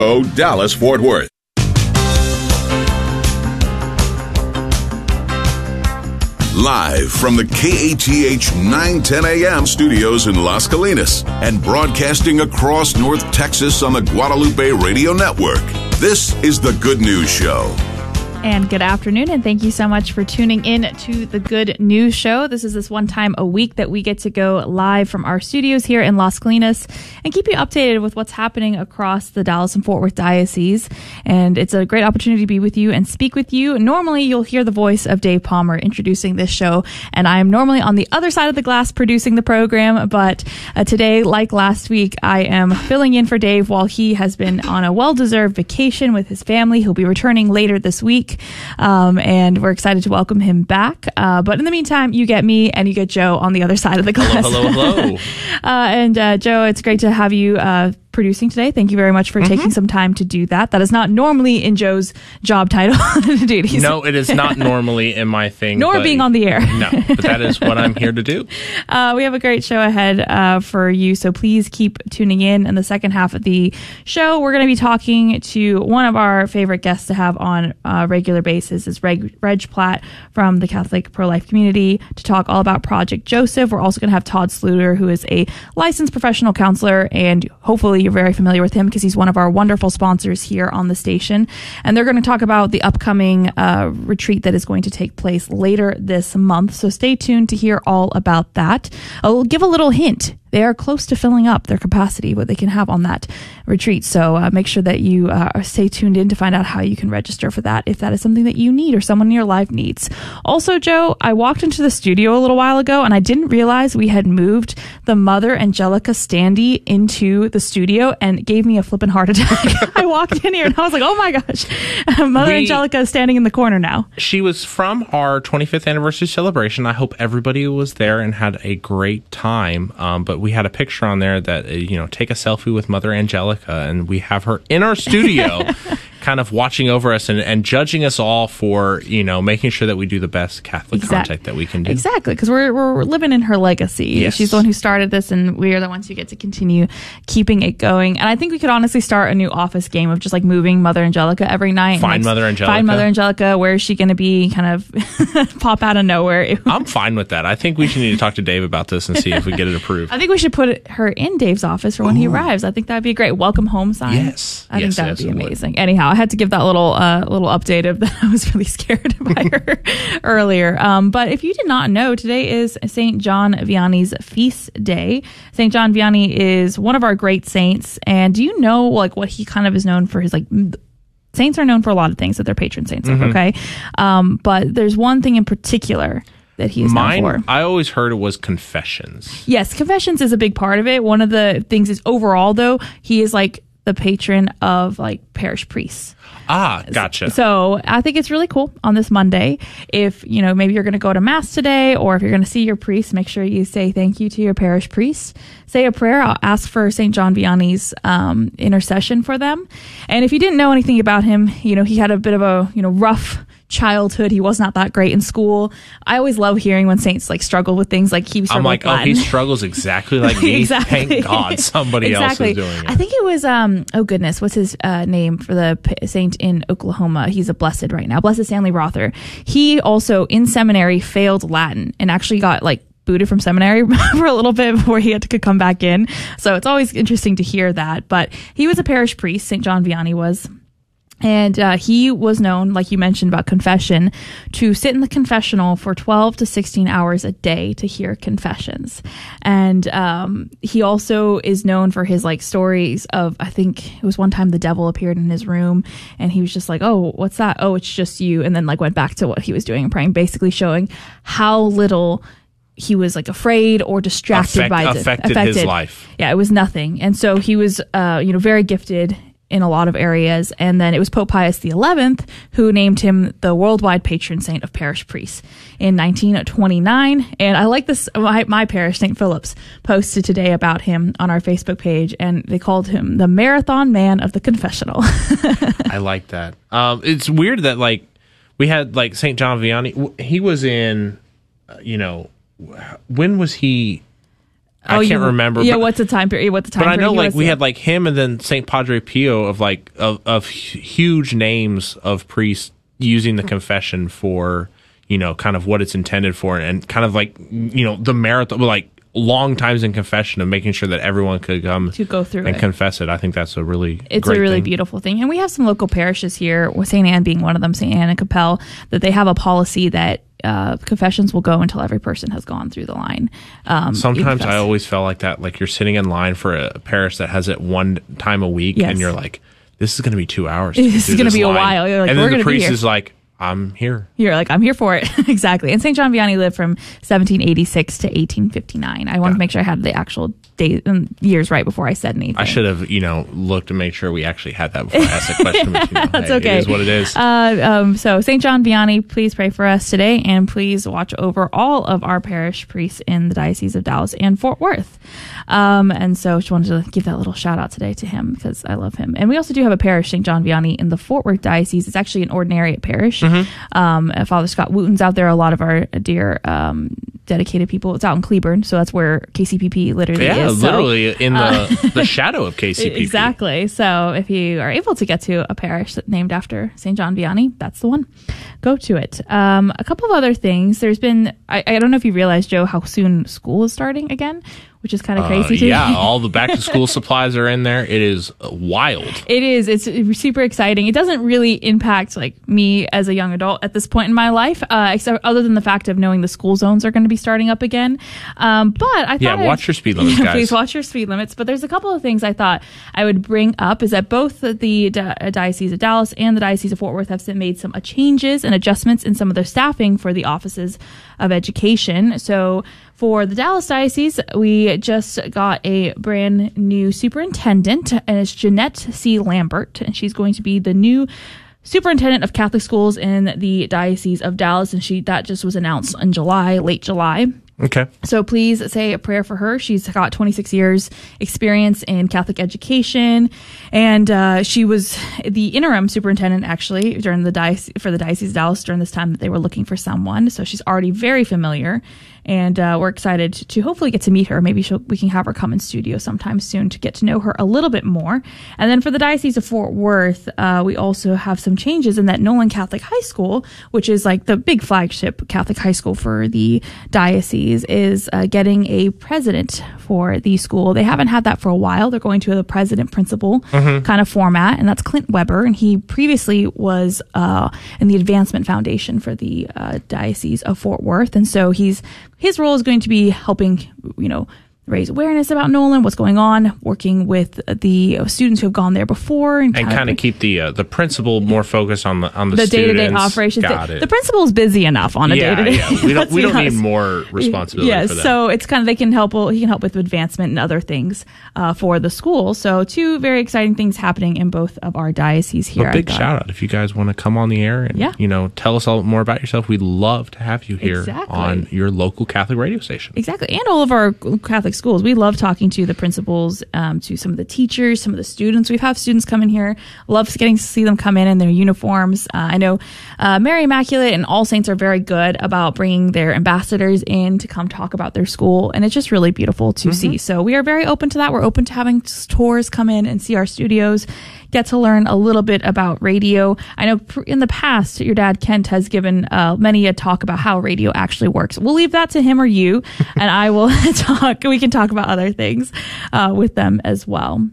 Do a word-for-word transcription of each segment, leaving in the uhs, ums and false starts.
Oh, Dallas Fort Worth. Live from the K A T H nine ten A M studios in Las Colinas and broadcasting across North Texas on the Guadalupe Radio Network. This is The Good News Show. And good afternoon, and thank you so much for tuning in to the Good News Show. This is this one time a week that we get to go live from our studios here in Las Colinas and keep you updated with what's happening across the Dallas and Fort Worth Diocese. And it's a great opportunity to be with you and speak with you. Normally, you'll hear the voice of Dave Palmer introducing this show, and I'm normally on the other side of the glass producing the program. But uh, today, like last week, I am filling in for Dave while he has been on a well-deserved vacation with his family. He'll be returning later this week. Um, and we're excited to welcome him back. Uh, but in the meantime, you get me and you get Joe on the other side of the glass. Hello, hello, hello. uh, and uh, Joe, it's great to have you uh, producing today. Thank you very much for mm-hmm. taking some time to do that. That is not normally in Joe's job title duties. No, it is not normally in my thing. Nor but, being on the air. No, but that is what I'm here to do. Uh, we have a great show ahead uh, for you, so please keep tuning in. In the second half of the show, we're going to be talking to one of our favorite guests to have on a regular basis is Reg, Reg Platt from the Catholic Pro-Life Community to talk all about Project Joseph. We're also going to have Todd Sluter, who is a licensed professional counselor, and hopefully you're very familiar with him because he's one of our wonderful sponsors here on the station. And they're going to talk about the upcoming uh, retreat that is going to take place later this month. So stay tuned to hear all about that. I'll give a little hint. They are close to filling up their capacity, what they can have on that retreat. So uh, make sure that you uh, stay tuned in to find out how you can register for that if that is something that you need or someone in your life needs. Also, Joe, I walked into the studio a little while ago and I didn't realize we had moved the Mother Angelica standee into the studio, and it gave me a flippin' heart attack. I walked in here and I was like, oh my gosh, Mother we, Angelica is standing in the corner now. She was from our twenty-fifth anniversary celebration. I hope everybody was there and had a great time. Um, but we had a picture on there that, uh, you know, take a selfie with Mother Angelica, and we have her in our studio kind of watching over us and, and judging us all for, you know, making sure that we do the best Catholic exactly. contact that we can do. Exactly, because we're, we're living in her legacy. Yes. She's the one who started this, and we are the ones who get to continue keeping it going. And I think we could honestly start a new office game of just like moving Mother Angelica every night. Find like, Mother Angelica. Find Mother Angelica. Where is she going to be? Kind of pop out of nowhere. I'm fine with that. I think we should need to talk to Dave about this and see if we get it approved. I think we should put her in Dave's office for when Ooh. he arrives. I think that would be a great welcome home sign. Yes. I yes, think that yes, would be amazing. Would. Anyhow, I had to give that little uh, little update of that. I was really scared by her earlier. Um, but if you did not know, today is Saint John Vianney's feast day. Saint John Vianney is one of our great saints. And do you know like what he kind of is known for? His like saints are known for a lot of things that they're patron saints mm-hmm. of, okay? Um, but there's one thing in particular that he is Mine, known for. I always heard it was confessions. Yes, confessions is a big part of it. One of the things is overall, though, he is like the patron of like parish priests. Ah, gotcha. So I think it's really cool on this Monday. If, you know, maybe you're going to go to Mass today, or if you're going to see your priest, make sure you say thank you to your parish priest. Say a prayer. I'll ask for Saint John Vianney's um, intercession for them. And if you didn't know anything about him, you know, he had a bit of a, you know, rough childhood. He was not that great in school. I always love hearing when saints like struggle with things like he I'm like, with Latin. Oh, he struggles exactly like me. Exactly. Thank God somebody exactly. else is doing it. I think it was, um, oh goodness, what's his uh, name for the p- saint in Oklahoma? He's a blessed right now. Blessed Stanley Rother. He also in seminary failed Latin and actually got like booted from seminary for a little bit before he had to come back in. So it's always interesting to hear that. But he was a parish priest, Saint John Vianney was. And uh, he was known, like you mentioned about confession, to sit in the confessional for twelve to sixteen hours a day to hear confessions. And um, he also is known for his like stories of, I think it was one time the devil appeared in his room and he was just like, oh, what's that? Oh, it's just you. And then like went back to what he was doing and praying, basically showing how little he was like afraid or distracted Affect, by it. Affected, affected his life. Yeah, it was nothing. And so he was, uh, you know, very gifted in a lot of areas. And then it was Pope Pius the eleventh who named him the worldwide patron saint of parish priests in nineteen twenty-nine. And I like this, my, my parish, Saint Philip's, posted today about him on our Facebook page, and they called him the marathon man of the confessional. I like that. Um, it's weird that like we had like Saint John Vianney, he was in, uh, you know, when was he I oh, can't you, remember. Yeah, but, what's the time period? What the time But I period know, like, we was? had, like, him and then Saint Padre Pio of, like, of, of huge names of priests using the confession for, you know, kind of what it's intended for, and kind of, like, you know, the marathon, like, long times in confession of making sure that everyone could come to go through and it. confess it. I think that's a really it's great a really thing. beautiful thing. And we have some local parishes here, with Saint Anne being one of them, Saint Anne and Capel, that they have a policy that uh, confessions will go until every person has gone through the line. Um, Sometimes I always felt like that, like you're sitting in line for a parish that has it one time a week, Yes. and you're like, this is going to be two hours. This is going to be a while. You're like, and we're then gonna the be priest here. is like, I'm here. You're like, I'm here for it. Exactly. And Saint John Vianney lived from seventeen eighty-six to eighteen fifty-nine. I wanted Got to make sure I had the actual days and years right before I said anything. I should have, you know, looked to make sure we actually had that before I asked the question. But, you know, That's hey, okay. It is what it is. Uh, um, so Saint John Vianney, please pray for us today, and please watch over all of our parish priests in the Diocese of Dallas and Fort Worth. Um, and so just wanted to give that little shout out today to him because I love him. And we also do have a parish, Saint John Vianney, in the Fort Worth Diocese. It's actually an ordinariate parish. Mm-hmm. Um, Father Scott Wooten's out there. A lot of our dear um, dedicated people. It's out in Cleburne, so that's where K C P P literally yeah, is. So, literally in the, uh, the shadow of K C P P. Exactly. So if you are able to get to a parish named after Saint John Vianney, that's the one. Go to it. Um, a couple of other things. There's been, I, I don't know if you realized, Joe, how soon school is starting again, which is kind of crazy. Uh, to yeah, me. all the back to school supplies are in there. It is wild. It is. It's super exciting. It doesn't really impact like me as a young adult at this point in my life, uh, except other than the fact of knowing the school zones are going to be starting up again. Um, but I thought Yeah, I'd- watch your speed limits, yeah, guys. Please watch your speed limits. But there's a couple of things I thought I would bring up. Is that both the, the Di- Diocese of Dallas and the Diocese of Fort Worth have made some uh, changes and adjustments in some of their staffing for the offices of education. So for the Dallas Diocese, we just got a brand new superintendent, and it's Jeanette C. Lambert, and she's going to be the new superintendent of Catholic schools in the Diocese of Dallas, and she that just was announced in July, late July. Okay. So please say a prayer for her. She's got twenty-six years experience in Catholic education, and uh, she was the interim superintendent actually during the diocese, for the Diocese of Dallas during this time that they were looking for someone. So she's already very familiar, and uh, we're excited to hopefully get to meet her. Maybe she'll, we can have her come in studio sometime soon to get to know her a little bit more. And then for the Diocese of Fort Worth, uh, we also have some changes in that Nolan Catholic High School, which is like the big flagship Catholic high school for the diocese, is uh, getting a president for the school. They haven't had that for a while. They're going to the president principal mm-hmm. kind of format, and that's Clint Weber. And he previously was uh, in the Advancement Foundation for the uh, Diocese of Fort Worth. And so he's his role is going to be helping, you know, raise awareness about Nolan, what's going on, working with the students who have gone there before, and, And kind of keep the uh, the principal more focused on the on the, the day-to-day students. operations. Got the, it. the principal's busy enough on a yeah, day-to-day. yeah. We don't Let's we be don't need honest. more responsibility Yes, for that. so it's kind of they can help. He can help with advancement and other things uh, for the school. So two very exciting things happening in both of our dioceses here. A big I thought. shout out if you guys want to come on the air and Yeah. you know tell us all more about yourself. We'd love to have you here Exactly. on your local Catholic radio station. Exactly. And all of our Catholic schools. We love talking to the principals, um, to some of the teachers, some of the students. We've had students come in here. Love getting to see them come in in their uniforms. Uh, I know uh, Mary Immaculate and All Saints are very good about bringing their ambassadors in to come talk about their school. And it's just really beautiful to mm-hmm. see. So we are very open to that. We're open to having tours come in and see our studios, get to learn a little bit about radio. I know in the past, your dad, Kent, has given uh, many a talk about how radio actually works. We'll leave that to him or you, and I will talk. We can talk about other things uh, with them as well.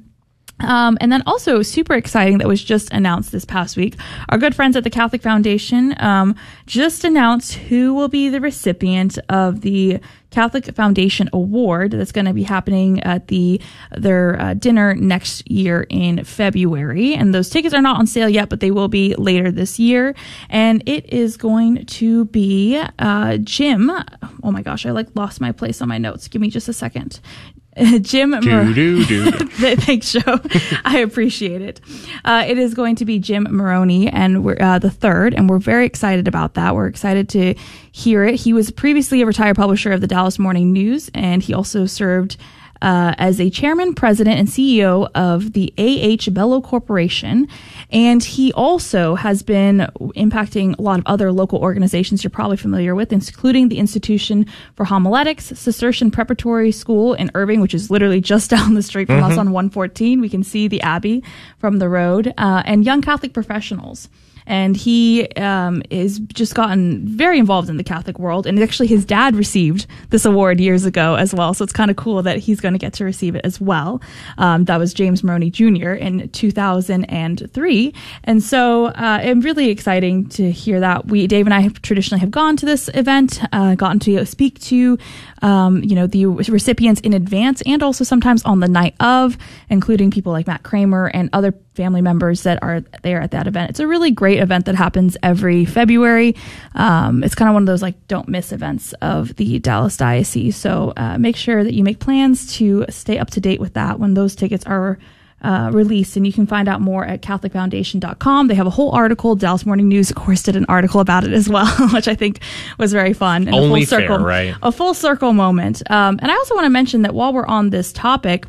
Um, and then also super exciting that was just announced this past week. Our good friends at the Catholic Foundation um, just announced who will be the recipient of the Catholic Foundation Award that's going to be happening at the their uh, dinner next year in February. And those tickets are not on sale yet, but they will be later this year. And it is going to be uh, Jim. Oh my gosh, I like lost my place on my notes. Give me just a second. Jim do, do, do. Thanks, Joe. I appreciate it. Uh, it is going to be Jim Maroney and we're uh, the third, and we're very excited about that. We're excited to hear it. He was previously a retired publisher of the Dallas Morning News, and he also served uh, as a chairman, president, and C E O of the A H Bello Corporation. And he also has been impacting a lot of other local organizations you're probably familiar with, including the Institution for Homiletics, Cistercian Preparatory School in Irving, which is literally just down the street from mm-hmm. us on one fourteen. We can see the Abbey from the road, uh, and Young Catholic Professionals. And he um, is just gotten very involved in the Catholic world. And actually, his dad received this award years ago as well. So it's kind of cool that he's going to get to receive it as well. Um, that was James Maroney Junior in two thousand three. And so uh, it's really exciting to hear that. We, Dave and I have traditionally have gone to this event, uh, gotten to speak to, um, you know, the recipients in advance and also sometimes on the night of, including people like Matt Kramer and other family members that are there at that event. It's a really great event that happens every February. Um, it's kind of one of those like don't miss events of the Dallas Diocese. So uh, make sure that you make plans to stay up to date with that when those tickets are uh, released. And you can find out more at Catholic Foundation dot com. They have a whole article. Dallas Morning News, of course, did an article about it as well, which I think was very fun. And Only a full circle, fair, right? A full circle moment. Um, and I also want to mention that while we're on this topic,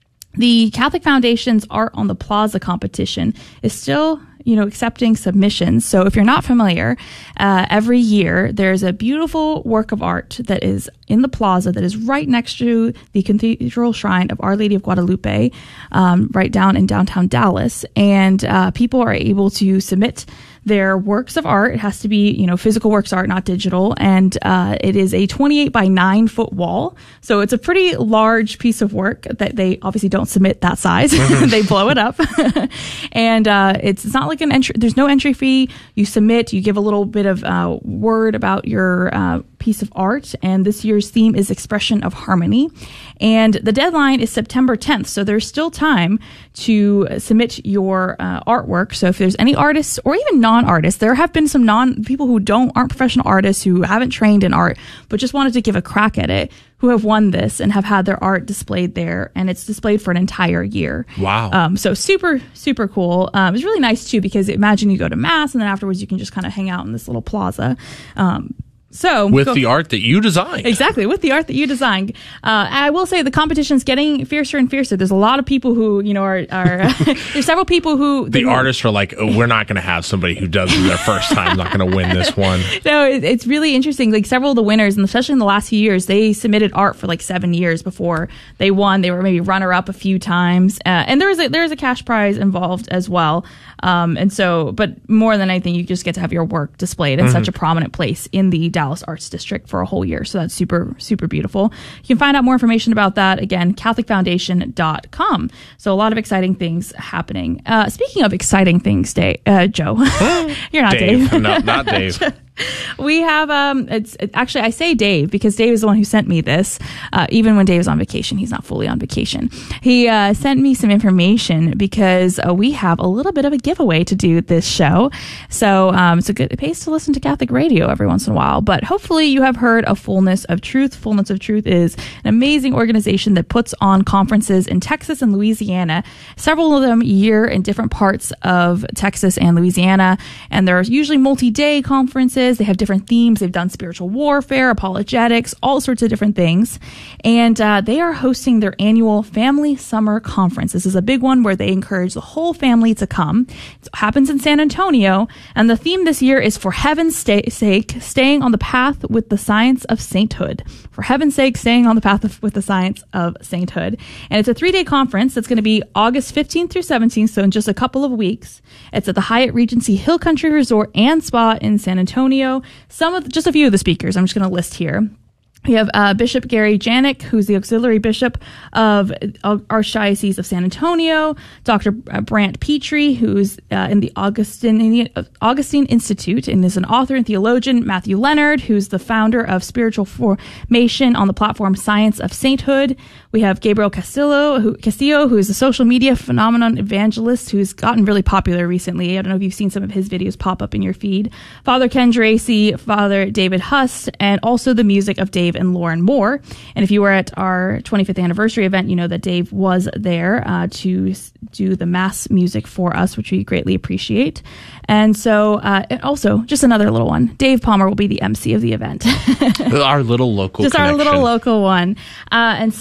the Catholic Foundation's Art on the Plaza competition is still, you know, accepting submissions. So if you're not familiar, uh, every year there's a beautiful work of art that is in the plaza that is right next to the Cathedral Shrine of Our Lady of Guadalupe, um, right down in downtown Dallas. And uh, people are able to submit their works of art. It has to be, you know, physical works of art, not digital. And uh, it is a twenty-eight by nine foot wall. So it's a pretty large piece of work that they obviously don't submit that size. They blow it up. And uh, it's, it's not like an entry. There's no entry fee. You submit, you give a little bit of uh, word about your uh, piece of art. And this year's theme is Expression of Harmony. And the deadline is September tenth. So there's still time to submit your uh, artwork. So if there's any artists or even non-artists, there have been some non people who don't aren't professional artists who haven't trained in art, but just wanted to give a crack at it, who have won this and have had their art displayed there, and it's displayed for an entire year. Wow. Um, so super, super cool. Um, it's really nice too, because imagine you go to mass and then afterwards you can just kind of hang out in this little plaza. Um, So with go, the art that you designed. Exactly, with the art that you designed. Uh, I will say the competition's getting fiercer and fiercer. There's a lot of people who, you know, are, are there's several people who... The who, artists are like, oh, we're not going to have somebody who does it their first time, not going to win this one. No, it, it's really interesting. Like several of the winners, and especially in the last few years, they submitted art for like seven years before they won. They were maybe runner-up a few times. Uh, and there was a, there is a cash prize involved as well. Um, and so, but more than anything, you just get to have your work displayed in mm-hmm. such a prominent place in the Dallas Arts District for a whole year. So that's super, super beautiful. You can find out more information about that, again, Catholic Foundation dot com. So a lot of exciting things happening. Uh, speaking of exciting things, Dave, uh, Joe, you're not Dave. Dave. No, not Dave. We have, um, it's it, actually, I say Dave because Dave is the one who sent me this. Uh, even when Dave is on vacation, he's not fully on vacation. He uh, sent me some information because uh, we have a little bit of a giveaway to do this show. So um, it's a good, it pays to listen to Catholic radio every once in a while. But hopefully you have heard of Fullness of Truth. Fullness of Truth is an amazing organization that puts on conferences in Texas and Louisiana, several of them a year in different parts of Texas and Louisiana. And they're usually multi-day conferences. They have different themes. They've done spiritual warfare, apologetics, all sorts of different things. And uh, they are hosting their annual Family Summer Conference. This is a big one where they encourage the whole family to come. It happens in San Antonio. And the theme this year is For Heaven's sta- Sake, Staying on the Path with the Science of Sainthood. For Heaven's Sake, Staying on the Path of, with the Science of Sainthood. And it's a three-day conference that's going to be August fifteenth through seventeenth, so in just a couple of weeks. It's at the Hyatt Regency Hill Country Resort and Spa in San Antonio. Some of just a few of the speakers I'm just going to list here. We have uh, Bishop Gary Janik, who's the auxiliary bishop of uh, Archdiocese of San Antonio, Doctor Brant Petrie, who's uh, in the Augustine, Augustine Institute and is an author and theologian, Matthew Leonard, who's the founder of Spiritual Formation on the platform Science of Sainthood. We have Gabriel Castillo, who, Castillo, who is a social media phenomenon evangelist who's gotten really popular recently. I don't know if you've seen some of his videos pop up in your feed. Father Ken Dracy, Father David Huss, and also the music of Dave and Lauren Moore. And if you were at our twenty-fifth anniversary event, you know that Dave was there uh, to do the mass music for us, which we greatly appreciate. And so, uh, and also, just another little one. Dave Palmer will be the M C of the event. Our little local Just connection. Our little local one. Uh, and so,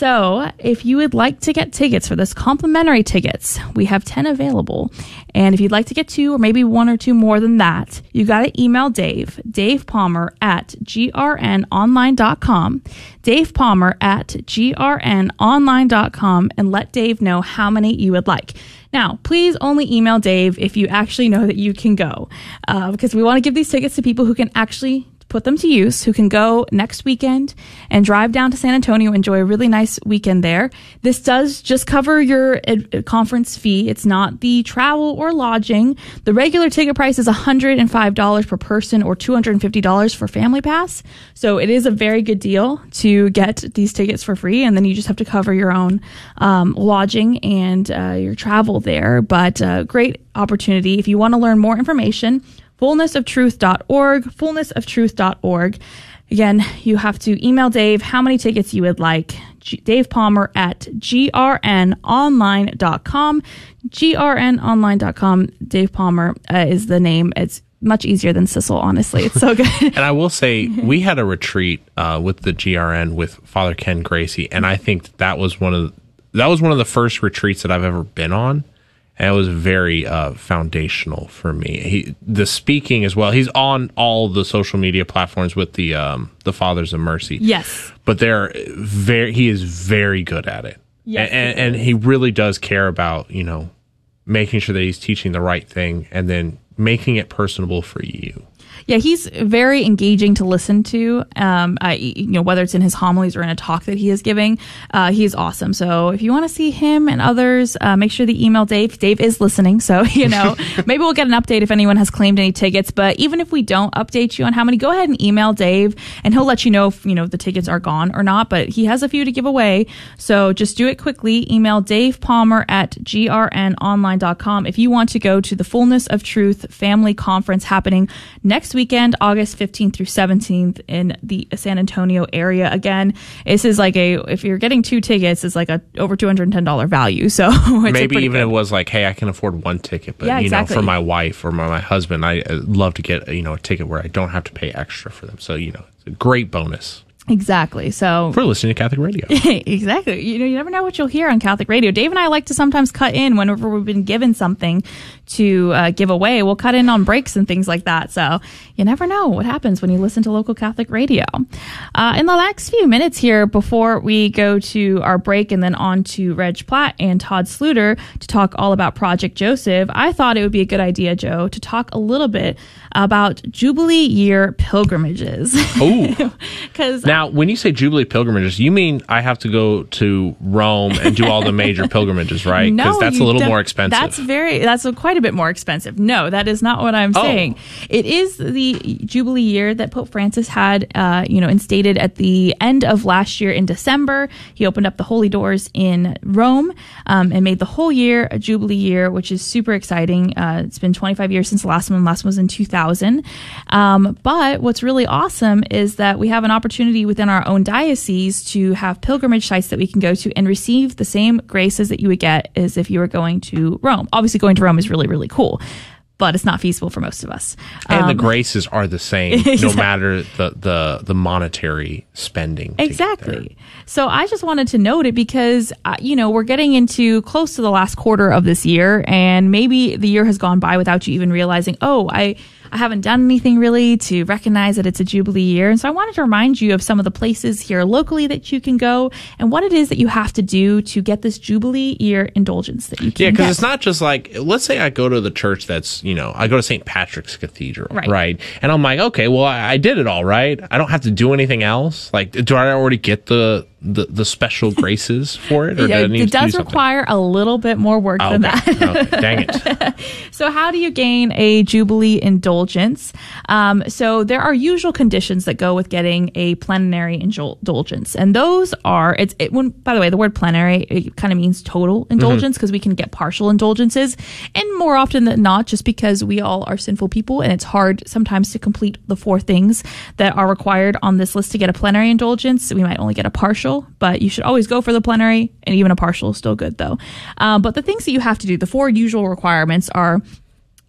So if you would like to get tickets for this, complimentary tickets, we have ten available. And if you'd like to get two or maybe one or two more than that, you got to email Dave, Dave Palmer at G R N online dot com, Dave Palmer at G R N online dot com, and let Dave know how many you would like. Now, please only email Dave if you actually know that you can go, uh, because we want to give these tickets to people who can actually put them to use, who can go next weekend and drive down to San Antonio, enjoy a really nice weekend there. This does just cover your ed- conference fee. It's not the travel or lodging. The regular ticket price is one hundred five dollars per person or two hundred fifty dollars for Family Pass. So it is a very good deal to get these tickets for free, and then you just have to cover your own um, lodging and uh, your travel there. But uh, great opportunity. If you want to learn more information, fullness of truth dot org, fullness of truth dot org. Again, you have to email Dave how many tickets you would like. G- Dave Palmer at G R N online dot com. G R N online dot com. Dave Palmer uh, is the name. It's much easier than Sissel, honestly. It's so good. And I will say, we had a retreat uh, with the G R N with Father Ken Gracie, and I think that was one of the, that was one of the first retreats that I've ever been on. And it was very uh, foundational for me. He, the speaking as well. He's on all the social media platforms with the um, the Fathers of Mercy. Yes, but they're very. He is very good at it. Yes, and, and, and he really does care about, you know, making sure that he's teaching the right thing and then making it personable for you. Yeah, he's very engaging to listen to. Um, I, you know, whether it's in his homilies or in a talk that he is giving, uh, he's awesome. So if you want to see him and others, uh, make sure to email Dave. Dave is listening, so you know maybe we'll get an update if anyone has claimed any tickets. But even if we don't update you on how many, go ahead and email Dave, and he'll let you know if you know the tickets are gone or not. But he has a few to give away, so just do it quickly. Email Dave Palmer at G R N online dot com if you want to go to the Fullness of Truth Family Conference happening next weekend, August fifteenth through seventeenth in the San Antonio area. Again, this is like a, if you're getting two tickets, it's like a over two hundred ten dollars value. So it's maybe even good. It was like, hey, I can afford one ticket, but yeah, you exactly. know, for my wife or my, my husband, I I'd love to get, you know, a ticket where I don't have to pay extra for them. So, you know, it's a great bonus. Exactly. So for listening to Catholic radio. Exactly. You know, you never know what you'll hear on Catholic radio. Dave and I like to sometimes cut in whenever we've been given something to uh, give away. We'll cut in on breaks and things like that. So you never know what happens when you listen to local Catholic radio. Uh, in the next few minutes here, before we go to our break and then on to Reg Platt and Todd Sluter to talk all about Project Joseph, I thought it would be a good idea, Joe, to talk a little bit about Jubilee year pilgrimages. Oh, because now when you say Jubilee pilgrimages, you mean I have to go to Rome and do all the major pilgrimages, right? Because no, that's a little don't. more expensive. That's very, that's a, quite a bit more expensive. No, that is not what I'm oh. saying. It is the Jubilee year that Pope Francis had, uh, you know, instated at the end of last year in December. He opened up the holy doors in Rome um, and made the whole year a Jubilee year, which is super exciting. Uh, it's been twenty-five years since the last one. Last one was in two thousand. Um, but what's really awesome is that we have an opportunity within our own diocese to have pilgrimage sites that we can go to and receive the same graces that you would get as if you were going to Rome. Obviously, going to Rome is really, really cool, but it's not feasible for most of us. And um, the graces are the same, exactly. no matter the, the, the monetary spending. Exactly. So I just wanted to note it because, uh, you know, we're getting into close to the last quarter of this year, and maybe the year has gone by without you even realizing, oh, I, I haven't done anything really to recognize that it's a Jubilee year. And so I wanted to remind you of some of the places here locally that you can go and what it is that you have to do to get this Jubilee year indulgence that you can Yeah, because get. it's not just like, let's say I go to the church that's, you know, I go to Saint Patrick's Cathedral, right? right? And I'm like, okay, well, I, I did it all, right? I don't have to do anything else. Like, do I already get the the, the special graces for it? Or yeah, do I need it to does do require a little bit more work oh, than okay. that. Okay, dang it. So how do you gain a Jubilee indulgence? Um, so there are usual conditions that go with getting a plenary indulgence. And those are, it's it, when, by the way, the word plenary, it kind of means total indulgence because mm-hmm. we can get partial indulgences. And more often than not, just because we all are sinful people and it's hard sometimes to complete the four things that are required on this list to get a plenary indulgence, we might only get a partial, but you should always go for the plenary, and even a partial is still good though. Um, but the things that you have to do, the four usual requirements are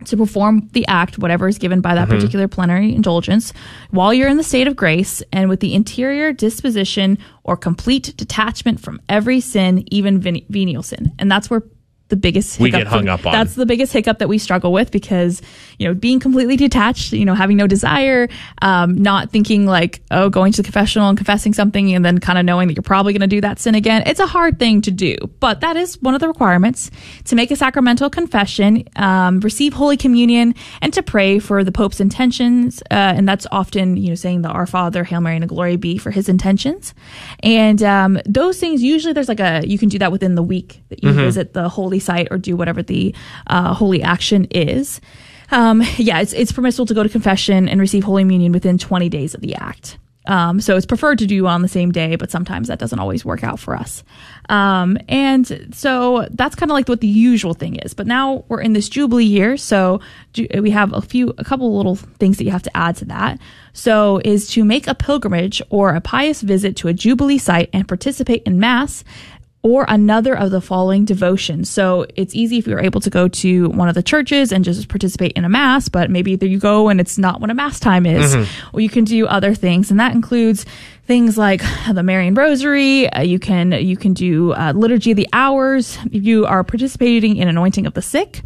to perform the act, whatever is given by that mm-hmm. particular plenary indulgence, while you're in the state of grace and with the interior disposition or complete detachment from every sin, even ven- venial sin. And that's where the biggest we hiccup get hung for, up on. That's the biggest hiccup that we struggle with, because, you know, being completely detached, you know, having no desire, um, not thinking like, oh, going to the confessional and confessing something and then kind of knowing that you're probably going to do that sin again. It's a hard thing to do, but that is one of the requirements: to make a sacramental confession, um, receive Holy Communion, and to pray for the Pope's intentions. Uh, and that's often, you know, saying the Our Father, Hail Mary, and a Glory Be for his intentions. And um, those things, usually there's like a, you can do that within the week that you mm-hmm. visit the holy site or do whatever the uh, holy action is. Um, yeah, it's it's permissible to go to confession and receive Holy Communion within twenty days of the act. Um, so it's preferred to do on the same day, but sometimes that doesn't always work out for us. Um, and so that's kind of like what the usual thing is. But now we're in this Jubilee year, so we have a few, a couple little things that you have to add to that. So is to make a pilgrimage or a pious visit to a Jubilee site and participate in Mass or another of the following devotions. So it's easy if you're able to go to one of the churches and just participate in a Mass, but maybe you go and it's not when a Mass time is. Mm-hmm. Or you can do other things, and that includes things like the Marian Rosary. Uh, you can you can do uh, Liturgy of the Hours. If you are participating in anointing of the sick,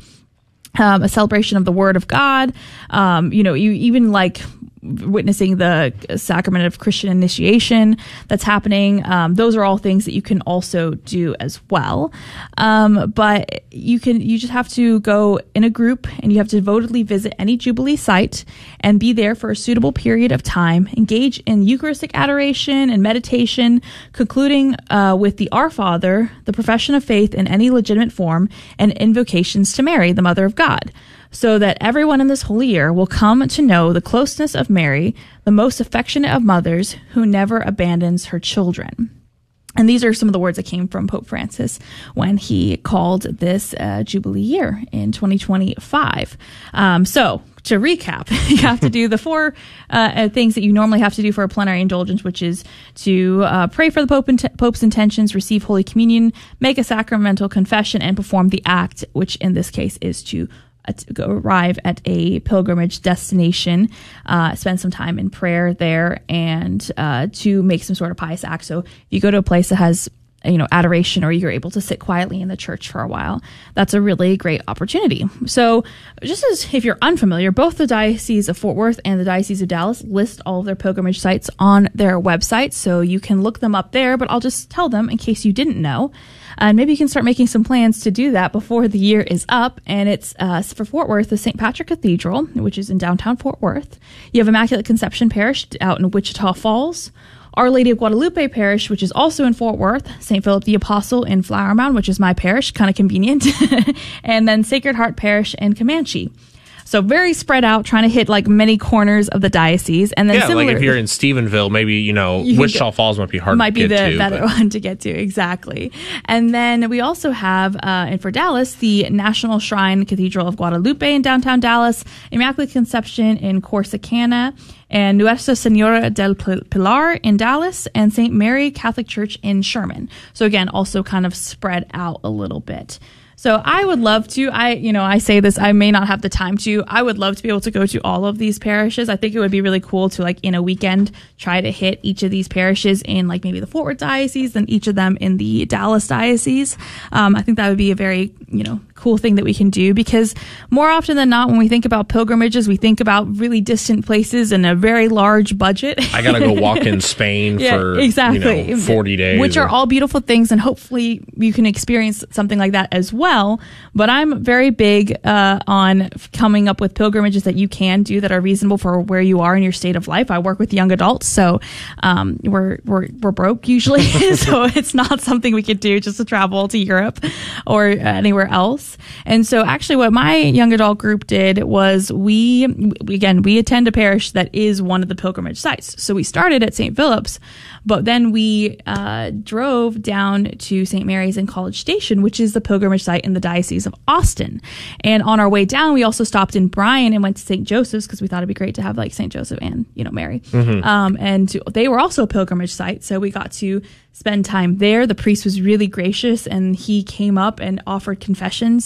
um, a celebration of the Word of God. Um, you know, you even like witnessing the sacrament of Christian initiation that's happening. Um, those are all things that you can also do as well. Um, but you can, you just have to go in a group and you have to devotedly visit any Jubilee site and be there for a suitable period of time, engage in Eucharistic adoration and meditation, concluding uh, with the Our Father, the profession of faith in any legitimate form, and invocations to Mary, the Mother of God, so that everyone in this holy year will come to know the closeness of Mary, the most affectionate of mothers, who never abandons her children. And these are some of the words that came from Pope Francis when he called this uh, Jubilee year in twenty twenty-five. Um, so to recap, you have to do the four uh, things that you normally have to do for a plenary indulgence, which is to uh, pray for the Pope int- Pope's intentions, receive Holy Communion, make a sacramental confession, and perform the act, which in this case is to To go arrive at a pilgrimage destination, uh, spend some time in prayer there, and uh, to make some sort of pious act. So if you go to a place that has, you know, adoration, or you're able to sit quietly in the church for a while, that's a really great opportunity. So just as if you're unfamiliar, both the Diocese of Fort Worth and the Diocese of Dallas list all of their pilgrimage sites on their website, so you can look them up there, but I'll just tell them in case you didn't know. And maybe you can start making some plans to do that before the year is up. And it's uh, for Fort Worth, the Saint Patrick Cathedral, which is in downtown Fort Worth. You have Immaculate Conception Parish out in Wichita Falls. Our Lady of Guadalupe Parish, which is also in Fort Worth. Saint Philip the Apostle in Flower Mound, which is my parish, kind of convenient. And then Sacred Heart Parish in Comanche. So very spread out, trying to hit like many corners of the diocese. And then yeah, similar, like if you're in Stephenville, maybe, you know, you Wichita go, Falls might be hard might to get be the to. better but. one to get to, exactly. And then we also have, uh, and for Dallas, the National Shrine Cathedral of Guadalupe in downtown Dallas, Immaculate Conception in Corsicana, and Nuestra Senora del Pilar in Dallas, and Saint Mary Catholic Church in Sherman. So again, also kind of spread out a little bit. So I would love to, I, you know, I say this, I may not have the time to, I would love to be able to go to all of these parishes. I think it would be really cool to, like, in a weekend, try to hit each of these parishes in, like, maybe the Fort Worth Diocese and each of them in the Dallas Diocese. Um, I think that would be a very, you know, cool thing that we can do, because more often than not, when we think about pilgrimages, we think about really distant places and a very large budget. I gotta go walk in Spain yeah, for exactly. you know, forty days. Which or, are all beautiful things, and hopefully you can experience something like that as well. But I'm very big uh, on coming up with pilgrimages that you can do that are reasonable for where you are in your state of life. I work with young adults, so um, we're, we're, we're broke usually, so it's not something we could do just to travel to Europe or anywhere else. And so actually what my young adult group did was we, again, we attend a parish that is one of the pilgrimage sites. So we started at Saint Philip's, but then we uh, drove down to Saint Mary's in College Station, which is the pilgrimage site in the Diocese of Austin. And on our way down, we also stopped in Bryan and went to Saint Joseph's, because we thought it'd be great to have like Saint Joseph and, you know, Mary. Mm-hmm. Um, and they were also a pilgrimage site. So we got to spend time there. The priest was really gracious, and he came up and offered confessions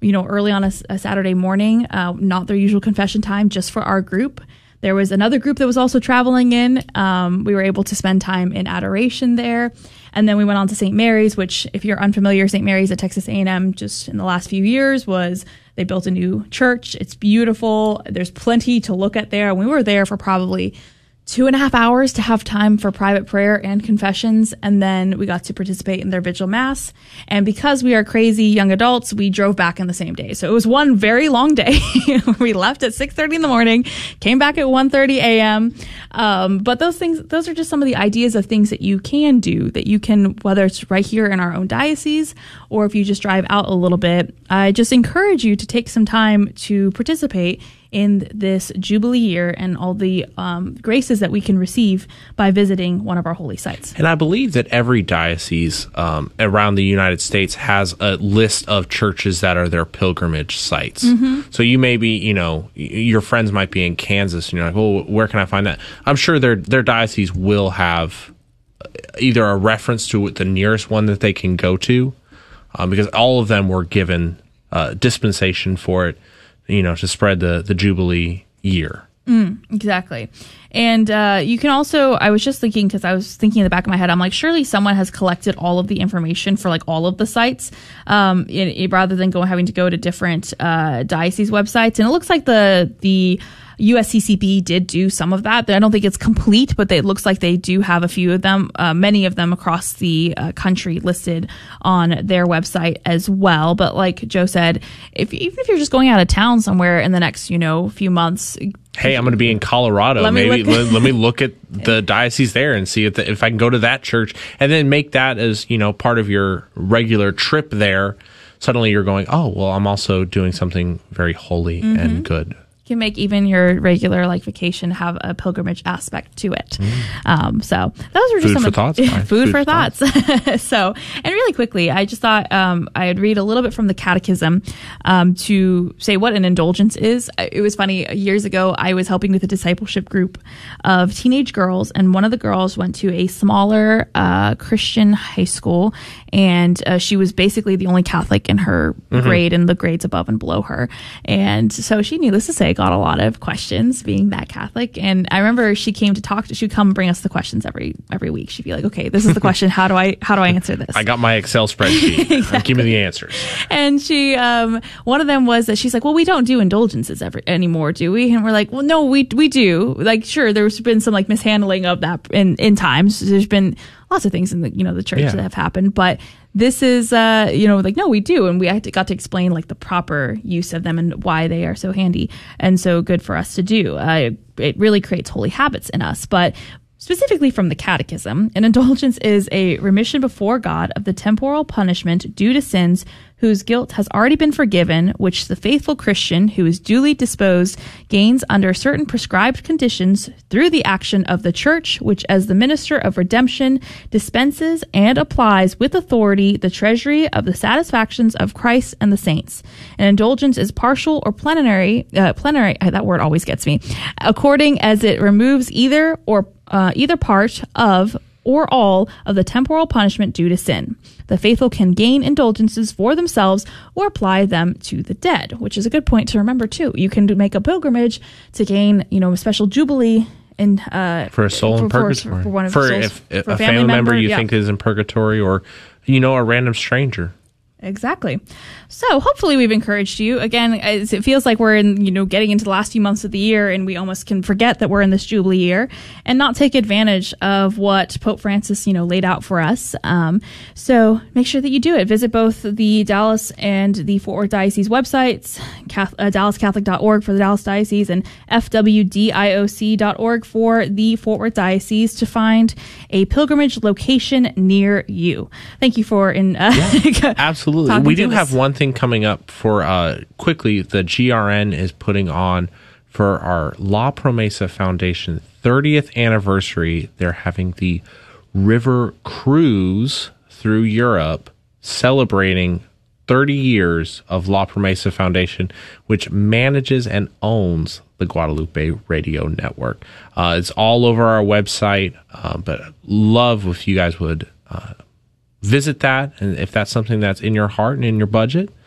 you know, early on a, a Saturday morning, uh, not their usual confession time, just for our group. There was another group that was also traveling in. Um, we were able to spend time in adoration there. And then we went on to Saint Mary's, which, if you're unfamiliar, Saint Mary's at Texas A and M just in the last few years was, they built a new church. It's beautiful. There's plenty to look at there. And we were there for probably two and a half hours to have time for private prayer and confessions. And then we got to participate in their vigil mass. And because we are crazy young adults, we drove back in the same day. So it was one very long day. We left at six thirty in the morning, came back at one thirty a.m. Um, but those things, those are just some of the ideas of things that you can do, that you can, whether it's right here in our own diocese, or if you just drive out a little bit. I just encourage you to take some time to participate in this Jubilee year and all the um, graces that we can receive by visiting one of our holy sites. And I believe that every diocese um, around the United States has a list of churches that are their pilgrimage sites. Mm-hmm. So you may be, you know, your friends might be in Kansas, and you're like, well, where can I find that? I'm sure their their diocese will have either a reference to the nearest one that they can go to, um, because all of them were given uh, dispensation for it, you know, to spread the, the Jubilee year. Mm, exactly. And uh, you can also, I was just thinking, because I was thinking in the back of my head, I'm like, surely someone has collected all of the information for like all of the sites, um, it, it, rather than going having to go to different uh, diocese websites. And it looks like the the U S C C B did do some of that. I don't think it's complete, but they, it looks like they do have a few of them, uh, many of them across the uh, country listed on their website as well. But like Joe said, if even if you're just going out of town somewhere in the next, you know, few months. Hey, I'm going to be in Colorado. Let Maybe me let, let me look at the diocese there and see if the, if I can go to that church, and then make that as, you know, part of your regular trip there. Suddenly you're going, oh, well, I'm also doing something very holy mm-hmm. and good. Can make even your regular like vacation have a pilgrimage aspect to it. Mm. Um, so those were just food some for of, thoughts. food, food for, for thoughts. thoughts. So, and really quickly, I just thought um, I'd read a little bit from the Catechism um, to say what an indulgence is. It was funny. Years ago, I was helping with a discipleship group of teenage girls, and one of the girls went to a smaller uh, Christian high school, and uh, she was basically the only Catholic in her mm-hmm. grade and the grades above and below her. And so she, needless to say, got a lot of questions being that Catholic. And I remember she came to talk to, she'd come bring us the questions every every week. She'd be like, okay, this is the question. How do I how do I answer this? I got my Excel spreadsheet. Exactly. Give me the answers. And she, um, one of them was that she's like, well, we don't do indulgences every, anymore, do we? And we're like, well, no, we we do. Like, sure, there's been some like mishandling of that in, in times. There's been lots of things in the, you know, the church yeah. that have happened, but this is, uh, you know, like, no, we do. And we had to, got to explain like the proper use of them and why they are so handy and so good for us to do. Uh, it really creates holy habits in us. But specifically from the Catechism, an indulgence is a remission before God of the temporal punishment due to sins whose guilt has already been forgiven, which the faithful Christian who is duly disposed gains under certain prescribed conditions through the action of the Church, which as the minister of redemption dispenses and applies with authority the treasury of the satisfactions of Christ and the saints. An indulgence is partial or plenary, uh, plenary, that word always gets me, according as it removes either or uh, either part of or all of the temporal punishment due to sin. The faithful can gain indulgences for themselves or apply them to the dead, which is a good point to remember too. You can do, make a pilgrimage to gain, you know, a special jubilee in uh, for a soul for, in purgatory. For, for one of for souls, if, if for a family, family member, member you yeah. think is in purgatory, or you know, a random stranger. Exactly. So hopefully we've encouraged you. Again, as it feels like we're in, you know, getting into the last few months of the year, and we almost can forget that we're in this Jubilee year and not take advantage of what Pope Francis, you know, laid out for us. Um, so make sure that you do it. Visit both the Dallas and the Fort Worth Diocese websites, Catholic, uh, dallas catholic dot org for the Dallas Diocese and f w d i o c dot org for the Fort Worth Diocese to find a pilgrimage location near you. Thank you for in uh, yeah, absolutely. We do this. have one thing coming up for uh, quickly. The G R N is putting on for our La Promesa Foundation thirtieth anniversary. They're having the river cruise through Europe, celebrating thirty years of La Promesa Foundation, which manages and owns the Guadalupe Radio Network. Uh, it's all over our website, uh, but love if you guys would uh, visit that, and if that's something that's in your heart and in your budget,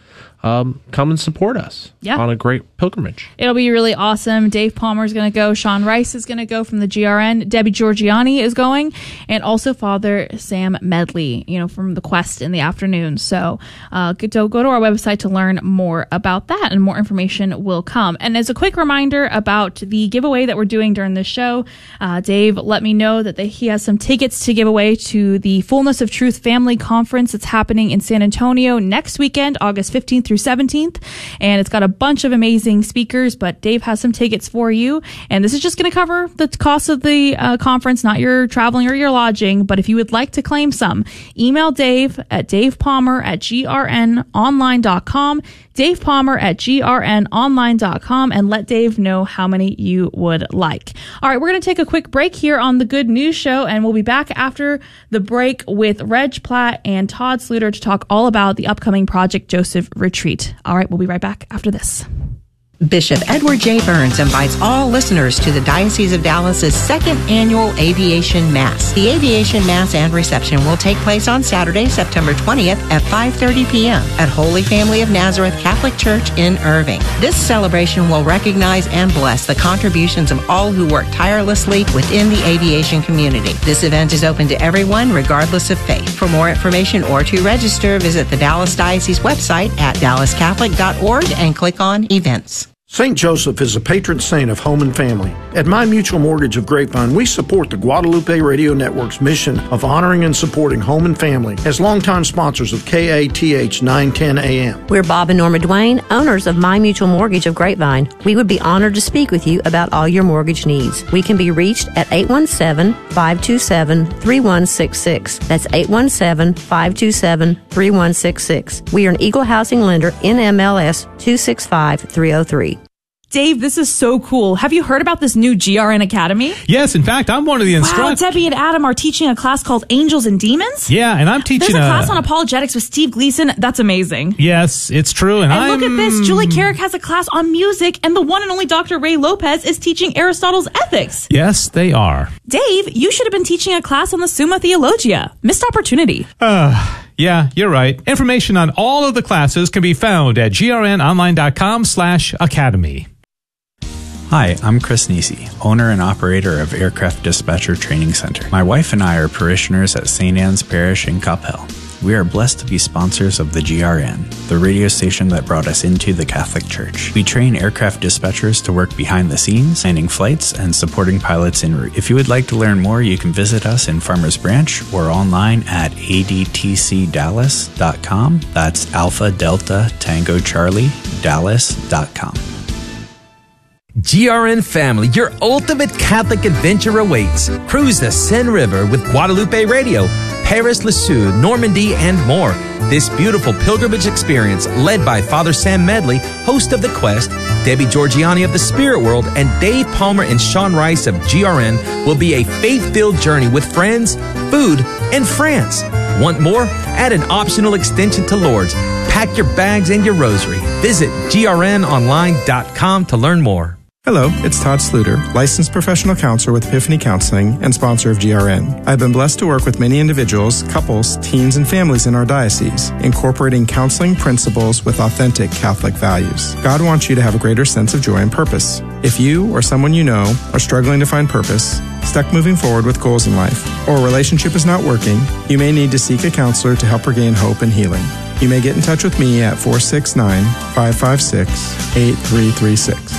um, come and support us yeah. on a great pilgrimage. It'll be really awesome. Dave Palmer is going to go. Sean Rice is going to go from the G R N. Debbie Georgiani is going. And also Father Sam Medley, you know, from the Quest in the afternoon. So uh, go, to, go to our website to learn more about that, and more information will come. And as a quick reminder about the giveaway that we're doing during this show, uh, Dave let me know that they, he has some tickets to give away to the Fullness of Truth Family Conference that's happening in San Antonio next weekend, August fifteenth through seventeenth. And it's got a bunch of amazing speakers, but Dave has some tickets for you. And this is just going to cover the cost of the uh, conference, not your traveling or your lodging. But if you would like to claim some, email Dave at Dave Palmer at G R N online dot com, Dave Palmer at G R N online dot com, and let Dave know how many you would like. All right, we're going to take a quick break here on the Good News Show, and we'll be back after the break with Reg Platt and Todd Sluter to talk all about the upcoming Project Joseph retreat. All right, we'll be right back after this. Bishop Edward J. Burns invites all listeners to the Diocese of Dallas's second annual Aviation Mass. The Aviation Mass and reception will take place on Saturday, September twentieth at five thirty p.m. at Holy Family of Nazareth Catholic Church in Irving. This celebration will recognize and bless the contributions of all who work tirelessly within the aviation community. This event is open to everyone, regardless of faith. For more information or to register, visit the Dallas Diocese website at dallas catholic dot org and click on Events. Saint Joseph is a patron saint of home and family. At My Mutual Mortgage of Grapevine, we support the Guadalupe Radio Network's mission of honoring and supporting home and family as longtime sponsors of K A T H nine ten A M. We're Bob and Norma Duane, owners of My Mutual Mortgage of Grapevine. We would be honored to speak with you about all your mortgage needs. We can be reached at eight one seven, five two seven, three one six six. That's eight one seven, five two seven, three one six six. We are an equal housing lender, N M L S two six five three oh three. Dave, this is so cool. Have you heard about this new G R N Academy? Yes, in fact, I'm one of the instructors. Wow, Debbie and Adam are teaching a class called Angels and Demons? Yeah, and I'm teaching There's a, a class on apologetics with Steve Gleason. That's amazing. Yes, it's true. And, and I'm, look at this. Julie Carrick has a class on music, and the one and only Doctor Ray Lopez is teaching Aristotle's Ethics. Yes, they are. Dave, you should have been teaching a class on the Summa Theologia. Missed opportunity. Uh, yeah, you're right. Information on all of the classes can be found at grnonline.com slash academy. Hi, I'm Chris Nisi, owner and operator of Aircraft Dispatcher Training Center. My wife and I are parishioners at Saint Anne's Parish in Coppell. We are blessed to be sponsors of the G R N, the radio station that brought us into the Catholic Church. We train aircraft dispatchers to work behind the scenes, planning flights, and supporting pilots en route. If you would like to learn more, you can visit us in Farmers Branch or online at a d t c dallas dot com. That's Alpha Delta Tango Charlie Dallas dot com. G R N family, your ultimate Catholic adventure awaits. Cruise the Seine River with Guadalupe Radio, Paris, Lisieux, Normandy, and more. This beautiful pilgrimage experience, led by Father Sam Medley, host of The Quest, Debbie Georgiani of The Spirit World, and Dave Palmer and Sean Rice of G R N, will be a faith-filled journey with friends, food, and France. Want more? Add an optional extension to Lourdes. Pack your bags and your rosary. Visit G R N online dot com to learn more. Hello, it's Todd Sluter, licensed professional counselor with Epiphany Counseling and sponsor of G R N. I've been blessed to work with many individuals, couples, teens, and families in our diocese, incorporating counseling principles with authentic Catholic values. God wants you to have a greater sense of joy and purpose. If you or someone you know are struggling to find purpose, stuck moving forward with goals in life, or a relationship is not working, you may need to seek a counselor to help regain hope and healing. You may get in touch with me at four six nine, five five six, eight three three six.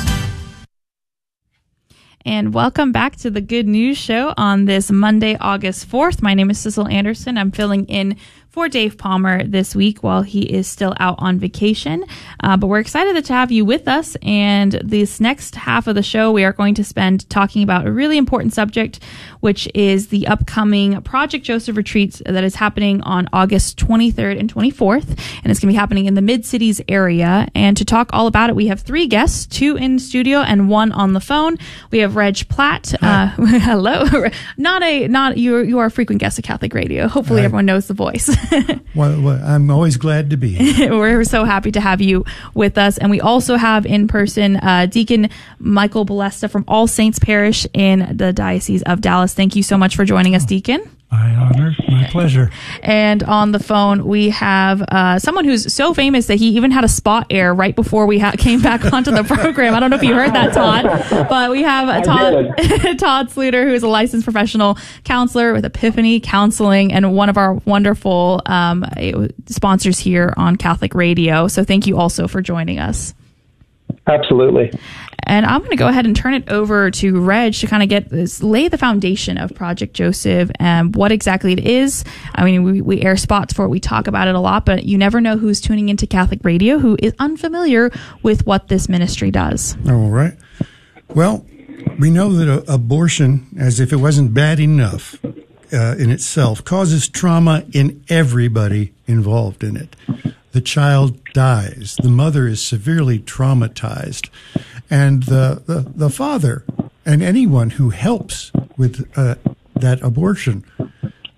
And welcome back to the Good News Show on this Monday, August fourth. My name is Sissel Anderson. I'm filling in for Dave Palmer this week while he is still out on vacation. Uh, but we're excited to have you with us. And this next half of the show, we are going to spend talking about a really important subject, which is the upcoming Project Joseph retreat that is happening on August twenty-third and twenty-fourth. And it's going to be happening in the Mid-Cities area. And to talk all about it, we have three guests, two in studio and one on the phone. We have Reg Platt. Uh, hello. Not a, not, you you are a frequent guest of Catholic Radio. Hopefully Hi. Everyone knows the voice. well, well, I'm always glad to be here. We're so happy to have you with us. And we also have in person uh, Deacon Michael Balesta from All Saints Parish in the Diocese of Dallas. Thank you so much for joining us, Deacon. My honor, my pleasure. And on the phone, we have uh, someone who's so famous that he even had a spot air right before we ha- came back onto the program. I don't know if you heard that, Todd, but we have uh, Todd, Todd Sluter, who is a licensed professional counselor with Epiphany Counseling and one of our wonderful um, sponsors here on Catholic Radio. So thank you also for joining us. Absolutely. And I'm going to go ahead and turn it over to Reg to kind of get this, lay the foundation of Project Joseph and what exactly it is. I mean, we, we air spots for it. We talk about it a lot, but you never know who's tuning into Catholic Radio who is unfamiliar with what this ministry does. All right. Well, we know that a, abortion, as if it wasn't bad enough uh, in itself, causes trauma in everybody involved in it. The child dies. The mother is severely traumatized. And the, the, the father and anyone who helps with uh, that abortion uh,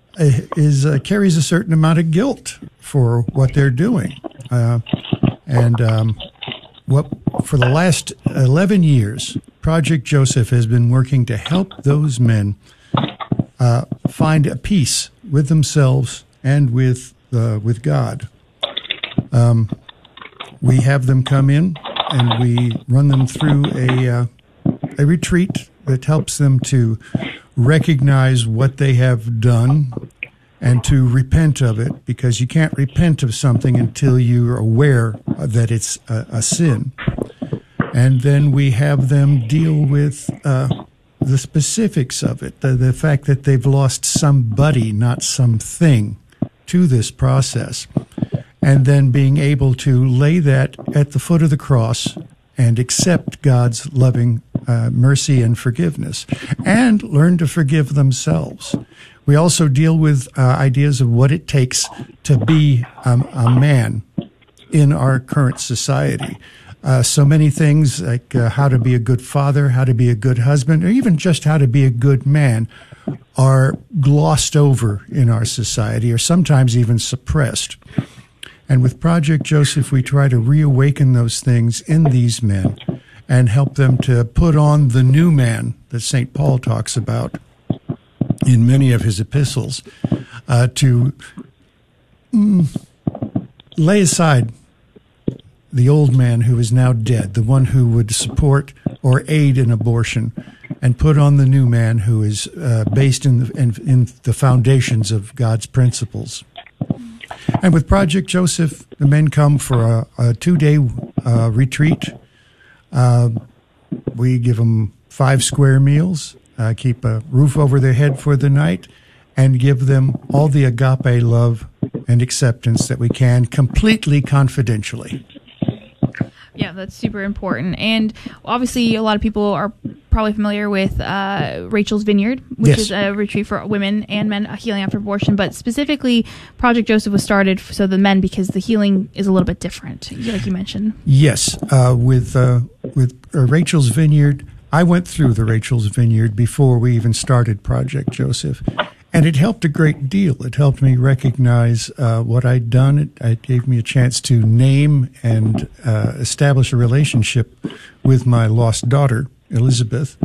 is uh, carries a certain amount of guilt for what they're doing. Uh, and um, what for the last eleven years, Project Joseph has been working to help those men uh, find a peace with themselves and with uh, with God. Um, we have them come in and we run them through a uh, a retreat that helps them to recognize what they have done and to repent of it, because you can't repent of something until you're aware that it's a, a sin. And then we have them deal with uh, the specifics of it, the, the fact that they've lost somebody, not something, to this process. And then being able to lay that at the foot of the cross and accept God's loving uh, mercy and forgiveness, and learn to forgive themselves. We also deal with uh, ideas of what it takes to be um, a man in our current society. Uh, so many things like uh, how to be a good father, how to be a good husband, or even just how to be a good man are glossed over in our society, or sometimes even suppressed. And with Project Joseph, we try to reawaken those things in these men and help them to put on the new man that Saint Paul talks about in many of his epistles, uh, to mm, lay aside the old man who is now dead, the one who would support or aid in abortion, and put on the new man who is uh, based in the, in, in the foundations of God's principles. And with Project Joseph, the men come for a, a two-day uh, retreat. Uh, we give them five square meals, uh, keep a roof over their head for the night, and give them all the agape love and acceptance that we can, completely confidentially. Yeah, that's super important. And obviously, a lot of people are probably familiar with uh, Rachel's Vineyard, which yes. is a retreat for women and men healing after abortion. But specifically, Project Joseph was started so the men, because the healing is a little bit different, like you mentioned. Yes. Uh, with uh, with uh, Rachel's Vineyard, I went through the Rachel's Vineyard before we even started Project Joseph. And it helped a great deal. It helped me recognize uh, what I'd done. It, it gave me a chance to name and uh, establish a relationship with my lost daughter, Elizabeth,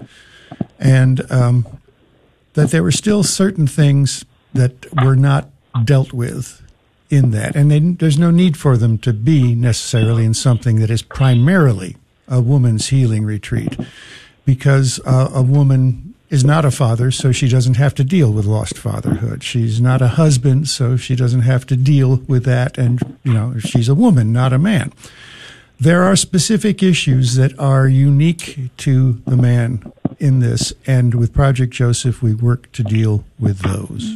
and um, that there were still certain things that were not dealt with in that. And they, there's no need for them to be necessarily in something that is primarily a woman's healing retreat, because uh, a woman is not a father, so she doesn't have to deal with lost fatherhood. She's not a husband, so she doesn't have to deal with that. And, you know, she's a woman, not a man. There are specific issues that are unique to the man in this. And with Project Joseph, we work to deal with those.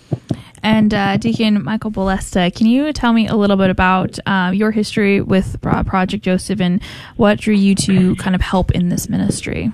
And uh, Deacon Michael Balesta, can you tell me a little bit about uh, your history with uh, Project Joseph and what drew you to kind of help in this ministry?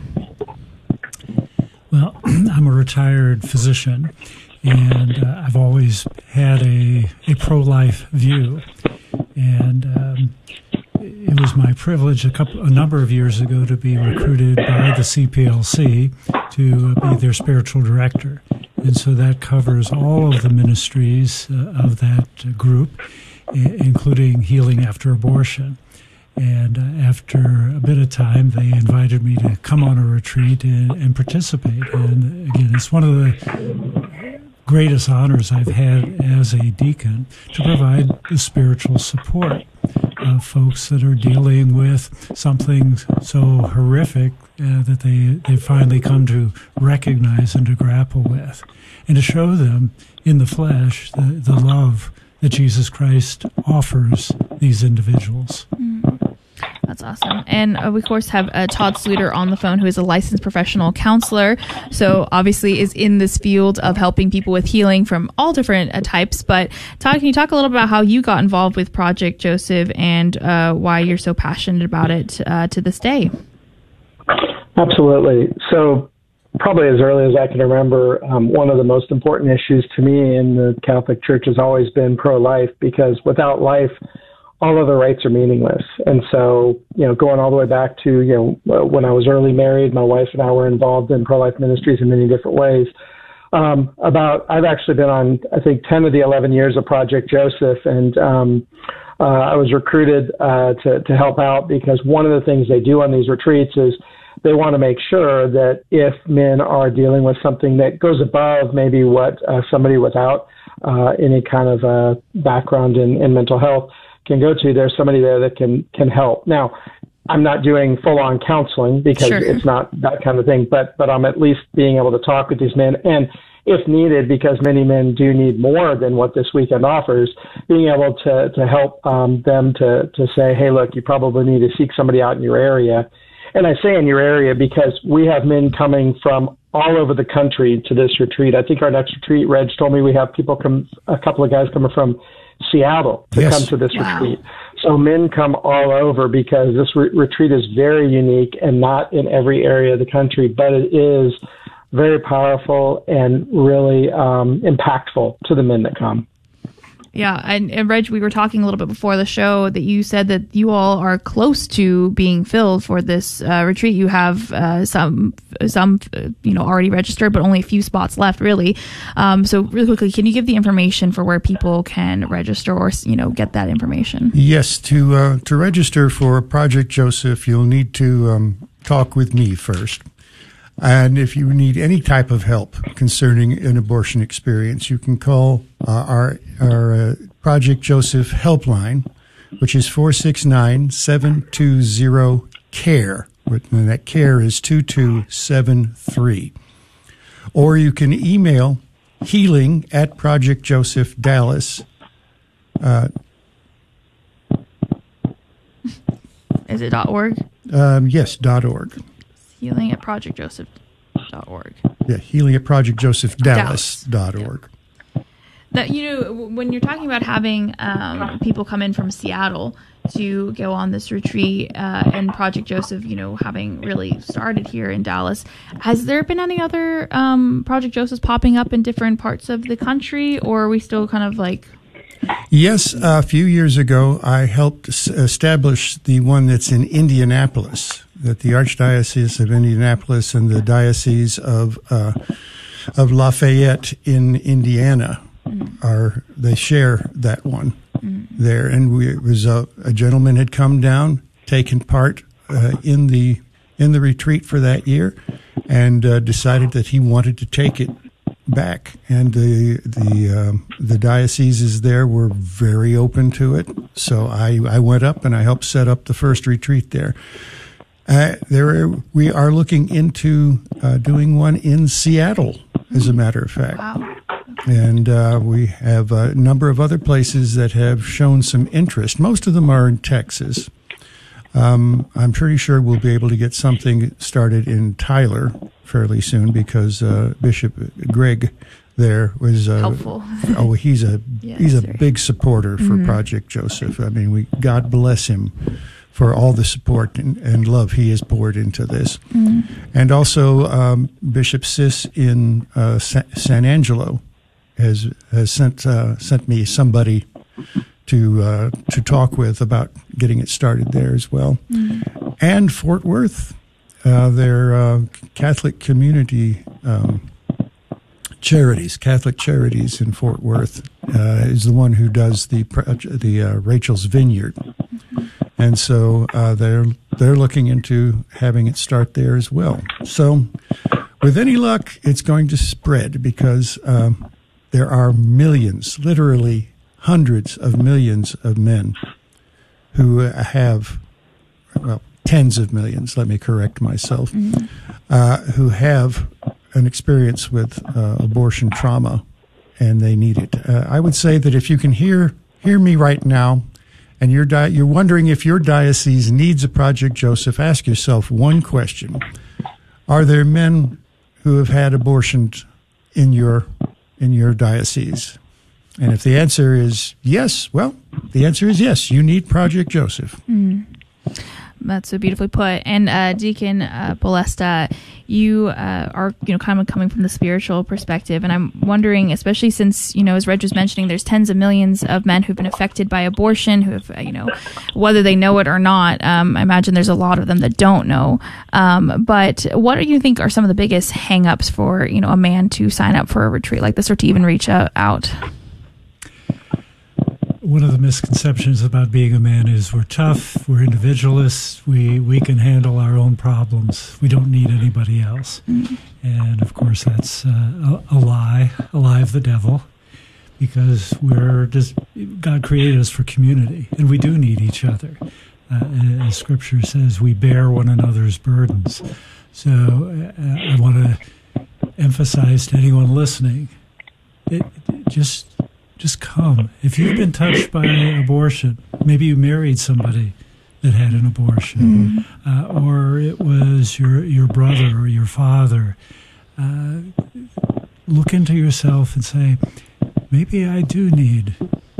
Well, I'm a retired physician, and uh, I've always had a, a pro-life view. And um, it was my privilege a couple, a number of years ago to be recruited by the C P L C to uh, be their spiritual director. And so that covers all of the ministries uh, of that uh, group, I- including healing after abortion. And uh, after a bit of time, they invited me to come on a retreat and, and participate. And again, it's one of the greatest honors I've had as a deacon, to provide the spiritual support of folks that are dealing with something so horrific uh, that they, they finally come to recognize and to grapple with, and to show them in the flesh the, the love that Jesus Christ offers these individuals. Mm. That's awesome. And uh, we, of course, have uh, Todd Sluter on the phone, who is a licensed professional counselor. So obviously is in this field of helping people with healing from all different uh, types. But Todd, can you talk a little bit about how you got involved with Project Joseph and uh, why you're so passionate about it uh, to this day? Absolutely. So probably as early as I can remember, um, one of the most important issues to me in the Catholic Church has always been pro-life, because without life, all other rights are meaningless. And so, you know, going all the way back to, you know, when I was early married, my wife and I were involved in pro-life ministries in many different ways. Um, about, I've actually been on, I think, ten of the eleven years of Project Joseph, and um, uh, I was recruited uh, to, to help out, because one of the things they do on these retreats is they want to make sure that if men are dealing with something that goes above maybe what uh, somebody without uh, any kind of uh, background in, in mental health can go to, there's somebody there that can can help. Now, I'm not doing full-on counseling, because sure. it's not that kind of thing, but but I'm at least being able to talk with these men, and if needed, because many men do need more than what this weekend offers, being able to to help um, them to to say, hey, look, you probably need to seek somebody out in your area. And I say in your area because we have men coming from all over the country to this retreat. I think our next retreat, Reg told me we have people come, a couple of guys coming from Seattle to yes. come to this wow. retreat. So men come all over, because this re- retreat is very unique and not in every area of the country, but it is very powerful and really um, impactful to the men that come. Yeah, and, and Reg, we were talking a little bit before the show that you said that you all are close to being filled for this uh, retreat. You have uh, some, some, uh, you know, already registered, but only a few spots left, really. Um, so, really quickly, can you give the information for where people can register or, you know, get that information? Yes, to uh, to register for Project Joseph, you'll need to um, talk with me first. And if you need any type of help concerning an abortion experience, you can call uh, our our uh, Project Joseph helpline, which is four six nine, seven two zero, C A R E. And that C A R E is two two seven three. Or you can email healing at Project Joseph Dallas. Uh, is it .org? Um, yes, .org. Healing at project joseph dot org. Yeah, healing at project joseph dallas dot org. That, you know, when you're talking about having um, people come in from Seattle to go on this retreat uh, and Project Joseph, you know, having really started here in Dallas, has there been any other um, Project Josephs popping up in different parts of the country, or are we still kind of like... Yes, a few years ago, I helped establish the one that's in Indianapolis, that the Archdiocese of Indianapolis and the Diocese of uh, of Lafayette in Indiana mm. are they share that one mm. there. And we, it was a, a gentleman had come down, taken part uh, in the in the retreat for that year, and uh, decided that he wanted to take it back, and the the um, the dioceses there were very open to it. So I, I went up and I helped set up the first retreat there. Uh, there we are looking into uh, doing one in Seattle, as a matter of fact. Wow. And uh, we have a number of other places that have shown some interest. Most of them are in Texas. Um, I'm pretty sure we'll be able to get something started in Tyler fairly soon, because uh, Bishop Greg there was uh, helpful. oh, he's a yes, he's a sir. big supporter for mm-hmm. Project Joseph. I mean, we God bless him for all the support and, and love he has poured into this. Mm-hmm. And also um, Bishop Sis in uh, Sa- San Angelo has has sent uh, sent me somebody to uh, to talk with about getting it started there as well. Mm-hmm. And Fort Worth, uh, their uh, Catholic community um, charities, Catholic Charities in Fort Worth, uh, is the one who does the the uh, Rachel's Vineyard, mm-hmm. and so uh, they're they're looking into having it start there as well. So, with any luck, it's going to spread, because um, there are millions, literally hundreds of millions of men who have, well, tens of millions, let me correct myself, mm-hmm. uh, who have an experience with uh, abortion trauma, and they need it. Uh, I would say that if you can hear hear me right now, and you're di- you're wondering if your diocese needs a Project Joseph, ask yourself one question: are there men who have had abortions in your in your diocese? And if the answer is yes, well, the answer is yes. You need Project Joseph. Mm. That's so beautifully put. And uh, Deacon uh, Bolesta, you uh, are, you know, kind of coming from the spiritual perspective, and I'm wondering, especially since, you know, as Reg was mentioning, there's tens of millions of men who've been affected by abortion, who have, you know, whether they know it or not. Um, I imagine there's a lot of them that don't know. Um, but what do you think are some of the biggest hang-ups for, you know, a man to sign up for a retreat like this, or to even reach out? One of the misconceptions about being a man is we're tough, we're individualists, we, we can handle our own problems. We don't need anybody else. Mm-hmm. And, of course, that's uh, a, a lie, a lie of the devil, because we're just, God created us for community, and we do need each other. Uh, as Scripture says, we bear one another's burdens. So uh, I want to emphasize to anyone listening, it, it just... Just come. If you've been touched by abortion, maybe you married somebody that had an abortion, mm-hmm. uh, or it was your your brother or your father, uh, look into yourself and say, maybe I do need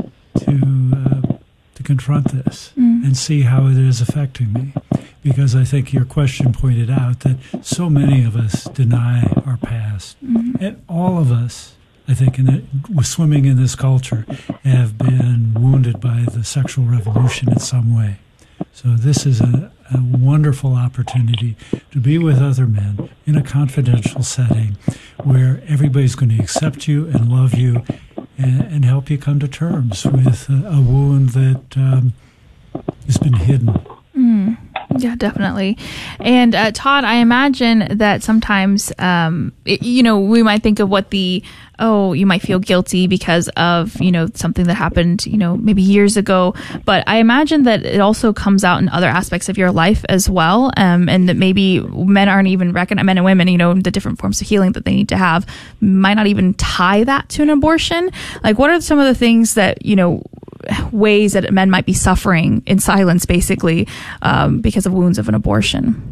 to uh, to confront this mm-hmm. and see how it is affecting me. Because I think your question pointed out that so many of us deny our past, mm-hmm. and all of us, I think, in it, swimming in this culture, have been wounded by the sexual revolution in some way. So this is a, a wonderful opportunity to be with other men in a confidential setting where everybody's going to accept you and love you and, and help you come to terms with a, a wound that um, has been hidden. Mm. Yeah, definitely. And uh, Todd, I imagine that sometimes, um, it, you know, we might think of what the, oh, you might feel guilty because of, you know, something that happened, you know, maybe years ago. But I imagine that it also comes out in other aspects of your life as well. Um, and that maybe men aren't even recognizing, men and women, you know, the different forms of healing that they need to have might not even tie that to an abortion. Like, what are some of the things that, you know, ways that men might be suffering in silence, basically, um, because of wounds of an abortion?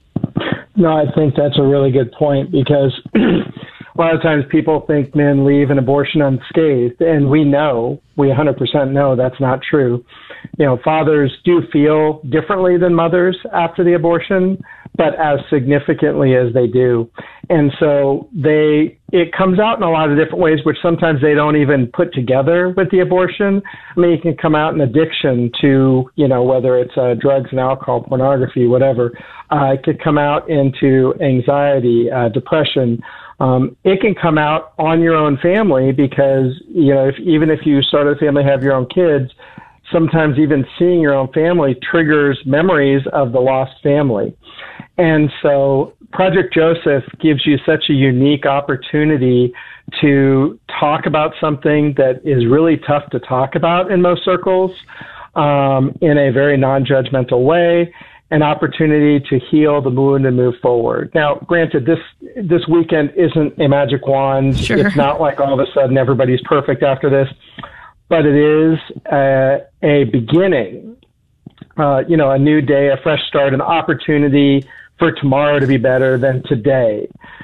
No, I think that's a really good point, because a lot of times people think men leave an abortion unscathed, and we know, we one hundred percent know that's not true. You know, fathers do feel differently than mothers after the abortion, but as significantly as they do. And so they, it comes out in a lot of different ways, which sometimes they don't even put together with the abortion. I mean, it can come out in addiction to, you know, whether it's uh, drugs and alcohol, pornography, whatever. Uh, it could come out into anxiety, uh, depression. Um, it can come out on your own family because, you know, if, even if you start a family, have your own kids, sometimes even seeing your own family triggers memories of the lost family. And so Project Joseph gives you such a unique opportunity to talk about something that is really tough to talk about in most circles, um, in a very non-judgmental way, an opportunity to heal the wound and move forward. Now, granted, this this weekend isn't a magic wand. Sure. It's not like all of a sudden everybody's perfect after this, but it is a, a beginning, uh, you know, a new day, a fresh start, an opportunity for tomorrow to be better than today.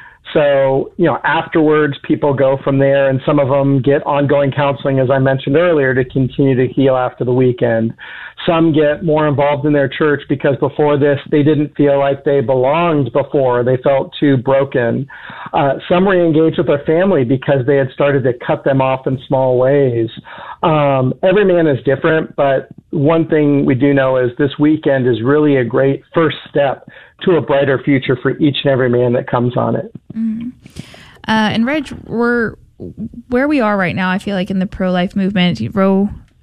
So, you know, afterwards, people go from there, and some of them get ongoing counseling, as I mentioned earlier, to continue to heal after the weekend. Some get more involved in their church because before this, they didn't feel like they belonged before. They felt too broken. Uh, some re-engage with their family because they had started to cut them off in small ways. Um, every man is different, but one thing we do know is this weekend is really a great first step to a brighter future for each and every man that comes on it. Mm. Uh, and Reg, we're where we are right now. I feel like in the pro-life movement, Roe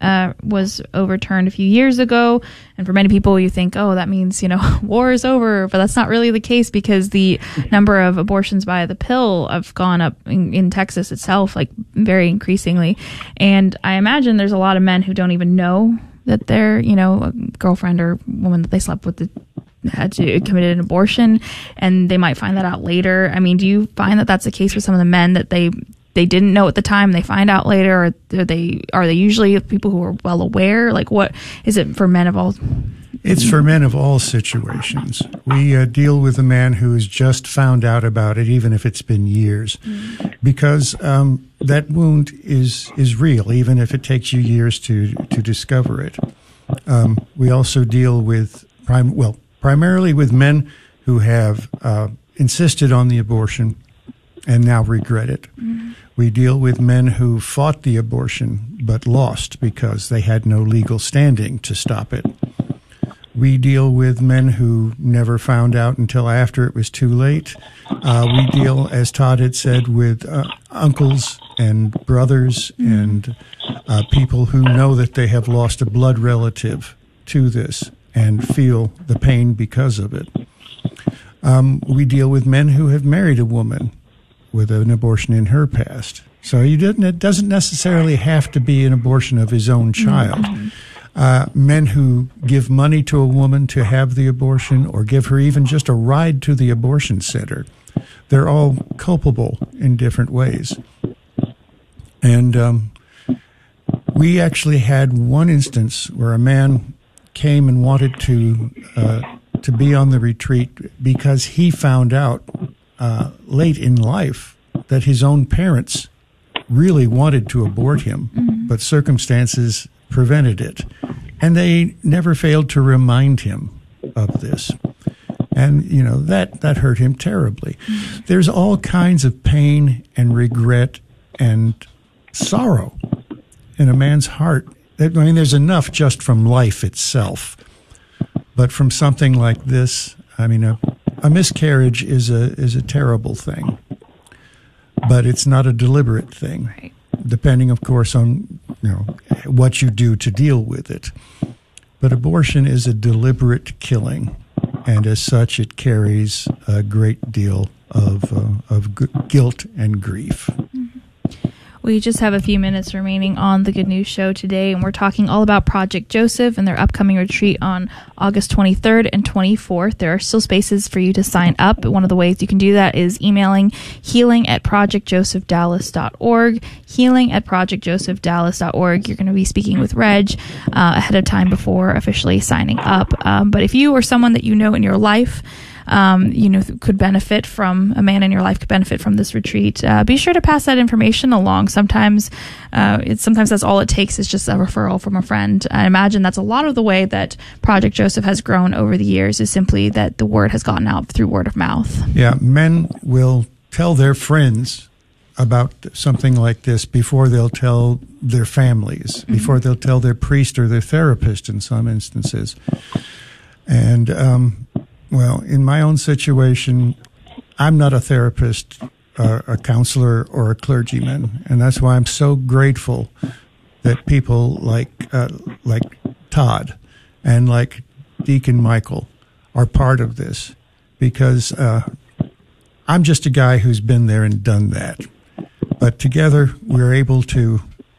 uh, was overturned a few years ago. And for many people, you think, oh, that means, you know, war is over. But that's not really the case, because the number of abortions by the pill have gone up in, in Texas itself, like very increasingly. And I imagine there's a lot of men who don't even know that their, you know, a girlfriend or woman that they slept with the, had to committed an abortion, and they might find that out later. I mean, do you find that that's the case with some of the men, that they they didn't know at the time, they find out later, or are they are they usually people who are well aware? Like, what is it for men of all? It's for men of all situations. We uh, deal with a man who has just found out about it, even if it's been years, mm. because um, that wound is is real, even if it takes you years to to discover it. Um, we also deal with prime well. primarily with men who have uh, insisted on the abortion and now regret it. Mm-hmm. We deal with men who fought the abortion but lost because they had no legal standing to stop it. We deal with men who never found out until after it was too late. Uh, we deal, as Todd had said, with uh, uncles and brothers mm-hmm. and uh, people who know that they have lost a blood relative to this and feel the pain because of it. Um, we deal with men who have married a woman with an abortion in her past. So you didn't, it doesn't necessarily have to be an abortion of his own child. Mm-hmm. Uh, men who give money to a woman to have the abortion, or give her even just a ride to the abortion center. They're all culpable in different ways. And um, we actually had one instance where a man came and wanted to uh, to be on the retreat because he found out uh, late in life that his own parents really wanted to abort him, mm-hmm. but circumstances prevented it. And they never failed to remind him of this. And, you know, that, that hurt him terribly. Mm-hmm. There's all kinds of pain and regret and sorrow in a man's heart. I mean, there's enough just from life itself. But from something like this, I mean, a, a miscarriage is a is a terrible thing. But it's not a deliberate thing, right. Depending, of course, on, you know, what you do to deal with it. But abortion is a deliberate killing, and as such, it carries a great deal of uh, of g- guilt and grief. Mm-hmm. We just have a few minutes remaining on the Good News Show today, and we're talking all about Project Joseph and their upcoming retreat on August twenty-third and twenty-fourth. There are still spaces for you to sign up. One of the ways you can do that is emailing healing at project joseph dallas dot org, healing at project joseph dallas dot org. You're going to be speaking with Reg uh, ahead of time before officially signing up. Um, but if you or someone that you know in your life Um, you know, could benefit from, a man in your life could benefit from this retreat, uh, be sure to pass that information along. Sometimes, uh, it's, sometimes that's all it takes is just a referral from a friend. I imagine that's a lot of the way that Project Joseph has grown over the years, is simply that the word has gotten out through word of mouth. Yeah, men will tell their friends about something like this before they'll tell their families, mm-hmm. before they'll tell their priest or their therapist in some instances. And, um, well, in my own situation, I'm not a therapist, uh, a counselor, or a clergyman, and that's why I'm so grateful that people like uh, like Todd and like Deacon Michael are part of this, because uh, I'm just a guy who's been there and done that. But together, we're able to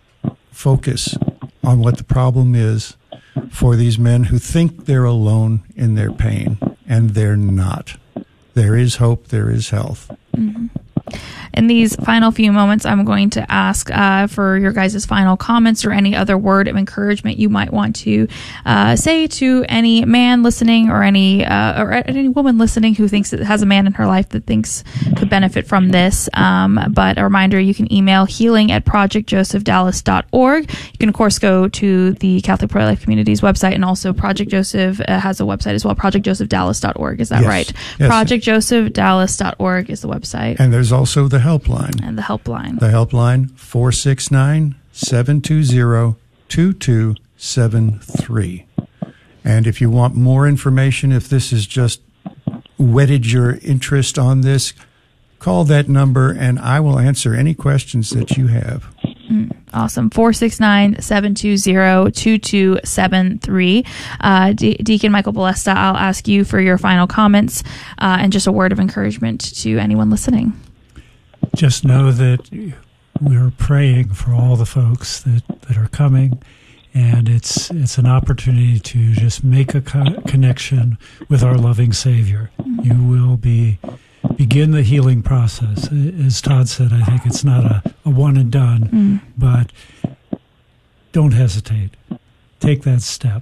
focus on what the problem is for these men who think they're alone in their pain. And they're not. There is hope. There is health. Mm-hmm. In these final few moments, I'm going to ask uh, for your guys' final comments or any other word of encouragement you might want to uh, say to any man listening, or any uh, or any woman listening who thinks that has a man in her life that thinks could benefit from this. Um, but a reminder, you can email healing at project joseph dallas dot org. You can, of course, go to the Catholic Pro-Life Community's website, and also Project Joseph uh, has a website as well, project joseph dallas dot org. Is that yes. right? Yes. project joseph dallas dot org is the website. And there's also the helpline. And the helpline. The helpline, four six nine, seven two zero, two two seven three. And if you want more information, if this has just whetted your interest on this, call that number and I will answer any questions that you have. Mm. Awesome. four six nine, seven two zero, two two seven three. Uh, De- Deacon Michael Balesta, I'll ask you for your final comments uh, and just a word of encouragement to anyone listening. Just know that we're praying for all the folks that, that are coming, and it's it's an opportunity to just make a co- connection with our loving Savior. You will be begin the healing process. As Todd said, I think it's not a, a one and done, mm. but don't hesitate. Take that step.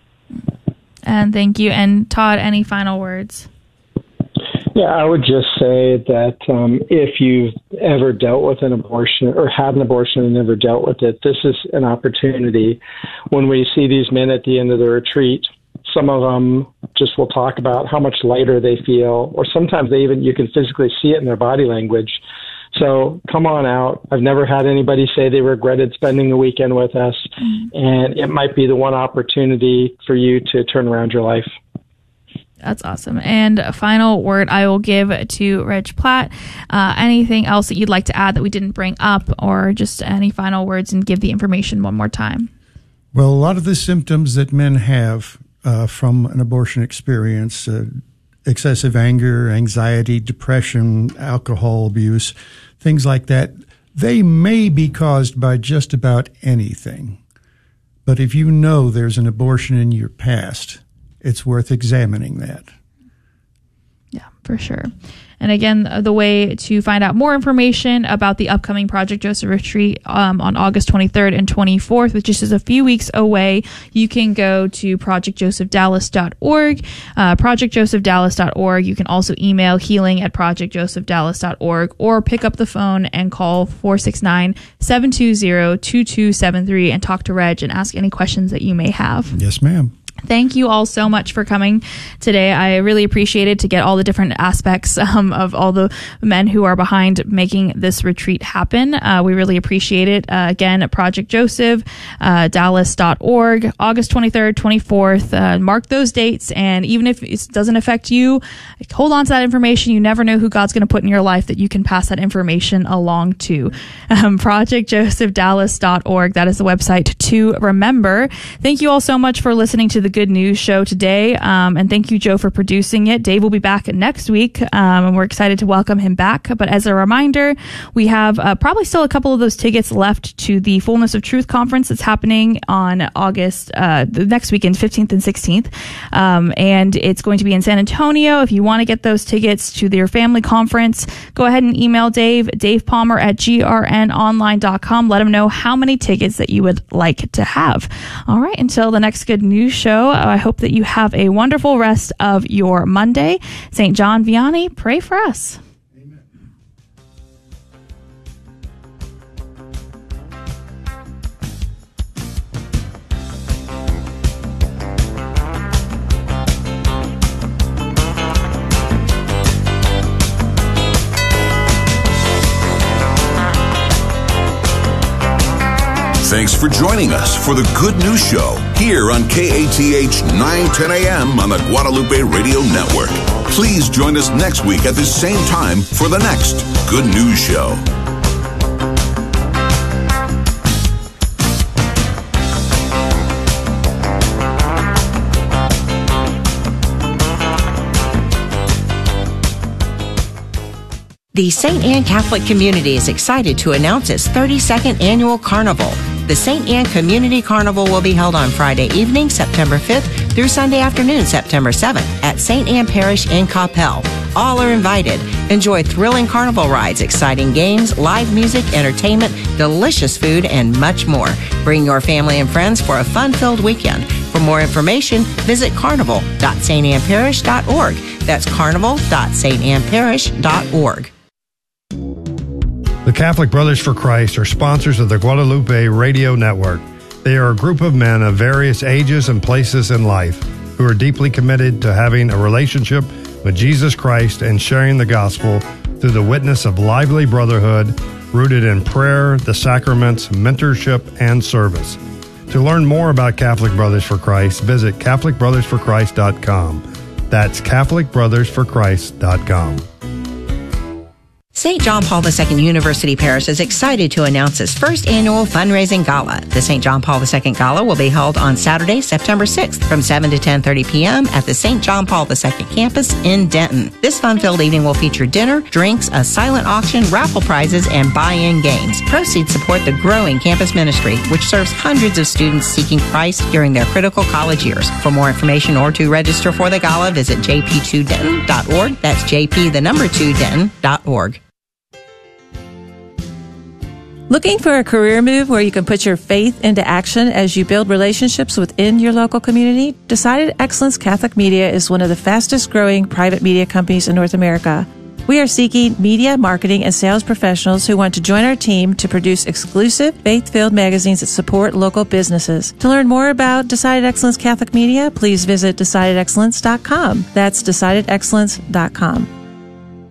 And thank you. And Todd, any final words? Yeah, I would just say that um, if you've ever dealt with an abortion or had an abortion and never dealt with it, this is an opportunity. When we see these men at the end of the retreat, some of them just will talk about how much lighter they feel, or sometimes they even, you can physically see it in their body language. So come on out. I've never had anybody say they regretted spending the weekend with us, mm-hmm. and it might be the one opportunity for you to turn around your life. That's awesome. And a final word I will give to Reg Platt. Uh, anything else that you'd like to add that we didn't bring up, or just any final words, and give the information one more time? Well, a lot of the symptoms that men have uh, from an abortion experience, uh, excessive anger, anxiety, depression, alcohol abuse, things like that, they may be caused by just about anything. But if you know there's an abortion in your past, it's worth examining that. Yeah, for sure. And again, the way to find out more information about the upcoming Project Joseph Retreat um, on August twenty-third and twenty-fourth, which is just a few weeks away, you can go to project joseph dallas dot org, uh, project joseph dallas dot org. You can also email healing at project joseph dallas dot org, or pick up the phone and call four six nine, seven two zero, two two seven three and talk to Reg and ask any questions that you may have. Yes, ma'am. Thank you all so much for coming today. I really appreciate it to get all the different aspects um, of all the men who are behind making this retreat happen. Uh, we really appreciate it. Uh, again, Project Joseph, uh, dallas dot org, August twenty-third, twenty-fourth. Uh, mark those dates. And even if it doesn't affect you, hold on to that information. You never know who God's going to put in your life that you can pass that information along to. Um, project joseph dallas dot org. That is the website to remember. Thank you all so much for listening to the Good News Show today, um, and thank you, Joe, for producing it. Dave will be back next week, um, and we're excited to welcome him back. But as a reminder, we have uh, probably still a couple of those tickets left to the Fullness of Truth conference that's happening on August, uh, the next weekend, fifteenth and sixteenth, um, and it's going to be in San Antonio. If you want to get those tickets to their family conference, go ahead and email Dave, Dave Palmer at g r n online dot com. Let him know how many tickets that you would like to have. All right, until the next Good News Show, I hope that you have a wonderful rest of your Monday. Saint John Vianney, pray for us. Amen. Thanks for joining us for the Good News Show here on K A T H nine ten A M on the Guadalupe Radio Network. Please join us next week at the same time for the next Good News Show. The Saint Anne Catholic Community is excited to announce its thirty-second annual carnival. The Saint Anne Community Carnival will be held on Friday evening, September fifth, through Sunday afternoon, September seventh, at Saint Anne Parish in Coppell. All are invited. Enjoy thrilling carnival rides, exciting games, live music, entertainment, delicious food, and much more. Bring your family and friends for a fun-filled weekend. For more information, visit carnival dot s t anne parish dot org. That's carnival dot s t anne parish dot org. The Catholic Brothers for Christ are sponsors of the Guadalupe Radio Network. They are a group of men of various ages and places in life who are deeply committed to having a relationship with Jesus Christ and sharing the gospel through the witness of lively brotherhood rooted in prayer, the sacraments, mentorship, and service. To learn more about Catholic Brothers for Christ, visit catholic brothers for christ dot com. That's catholic brothers for christ dot com. Saint John Paul the Second University Parish is excited to announce its first annual fundraising gala. The Saint John Paul the Second Gala will be held on Saturday, September sixth from seven to ten thirty p.m. at the Saint John Paul the Second campus in Denton. This fun-filled evening will feature dinner, drinks, a silent auction, raffle prizes, and buy-in games. Proceeds support the growing campus ministry, which serves hundreds of students seeking Christ during their critical college years. For more information or to register for the gala, visit j p two denton dot org. That's J P, the number two, denton dot org. Looking for a career move where you can put your faith into action as you build relationships within your local community? Decided Excellence Catholic Media is one of the fastest growing private media companies in North America. We are seeking media, marketing, and sales professionals who want to join our team to produce exclusive, faith-filled magazines that support local businesses. To learn more about Decided Excellence Catholic Media, please visit decided excellence dot com. That's decided excellence dot com.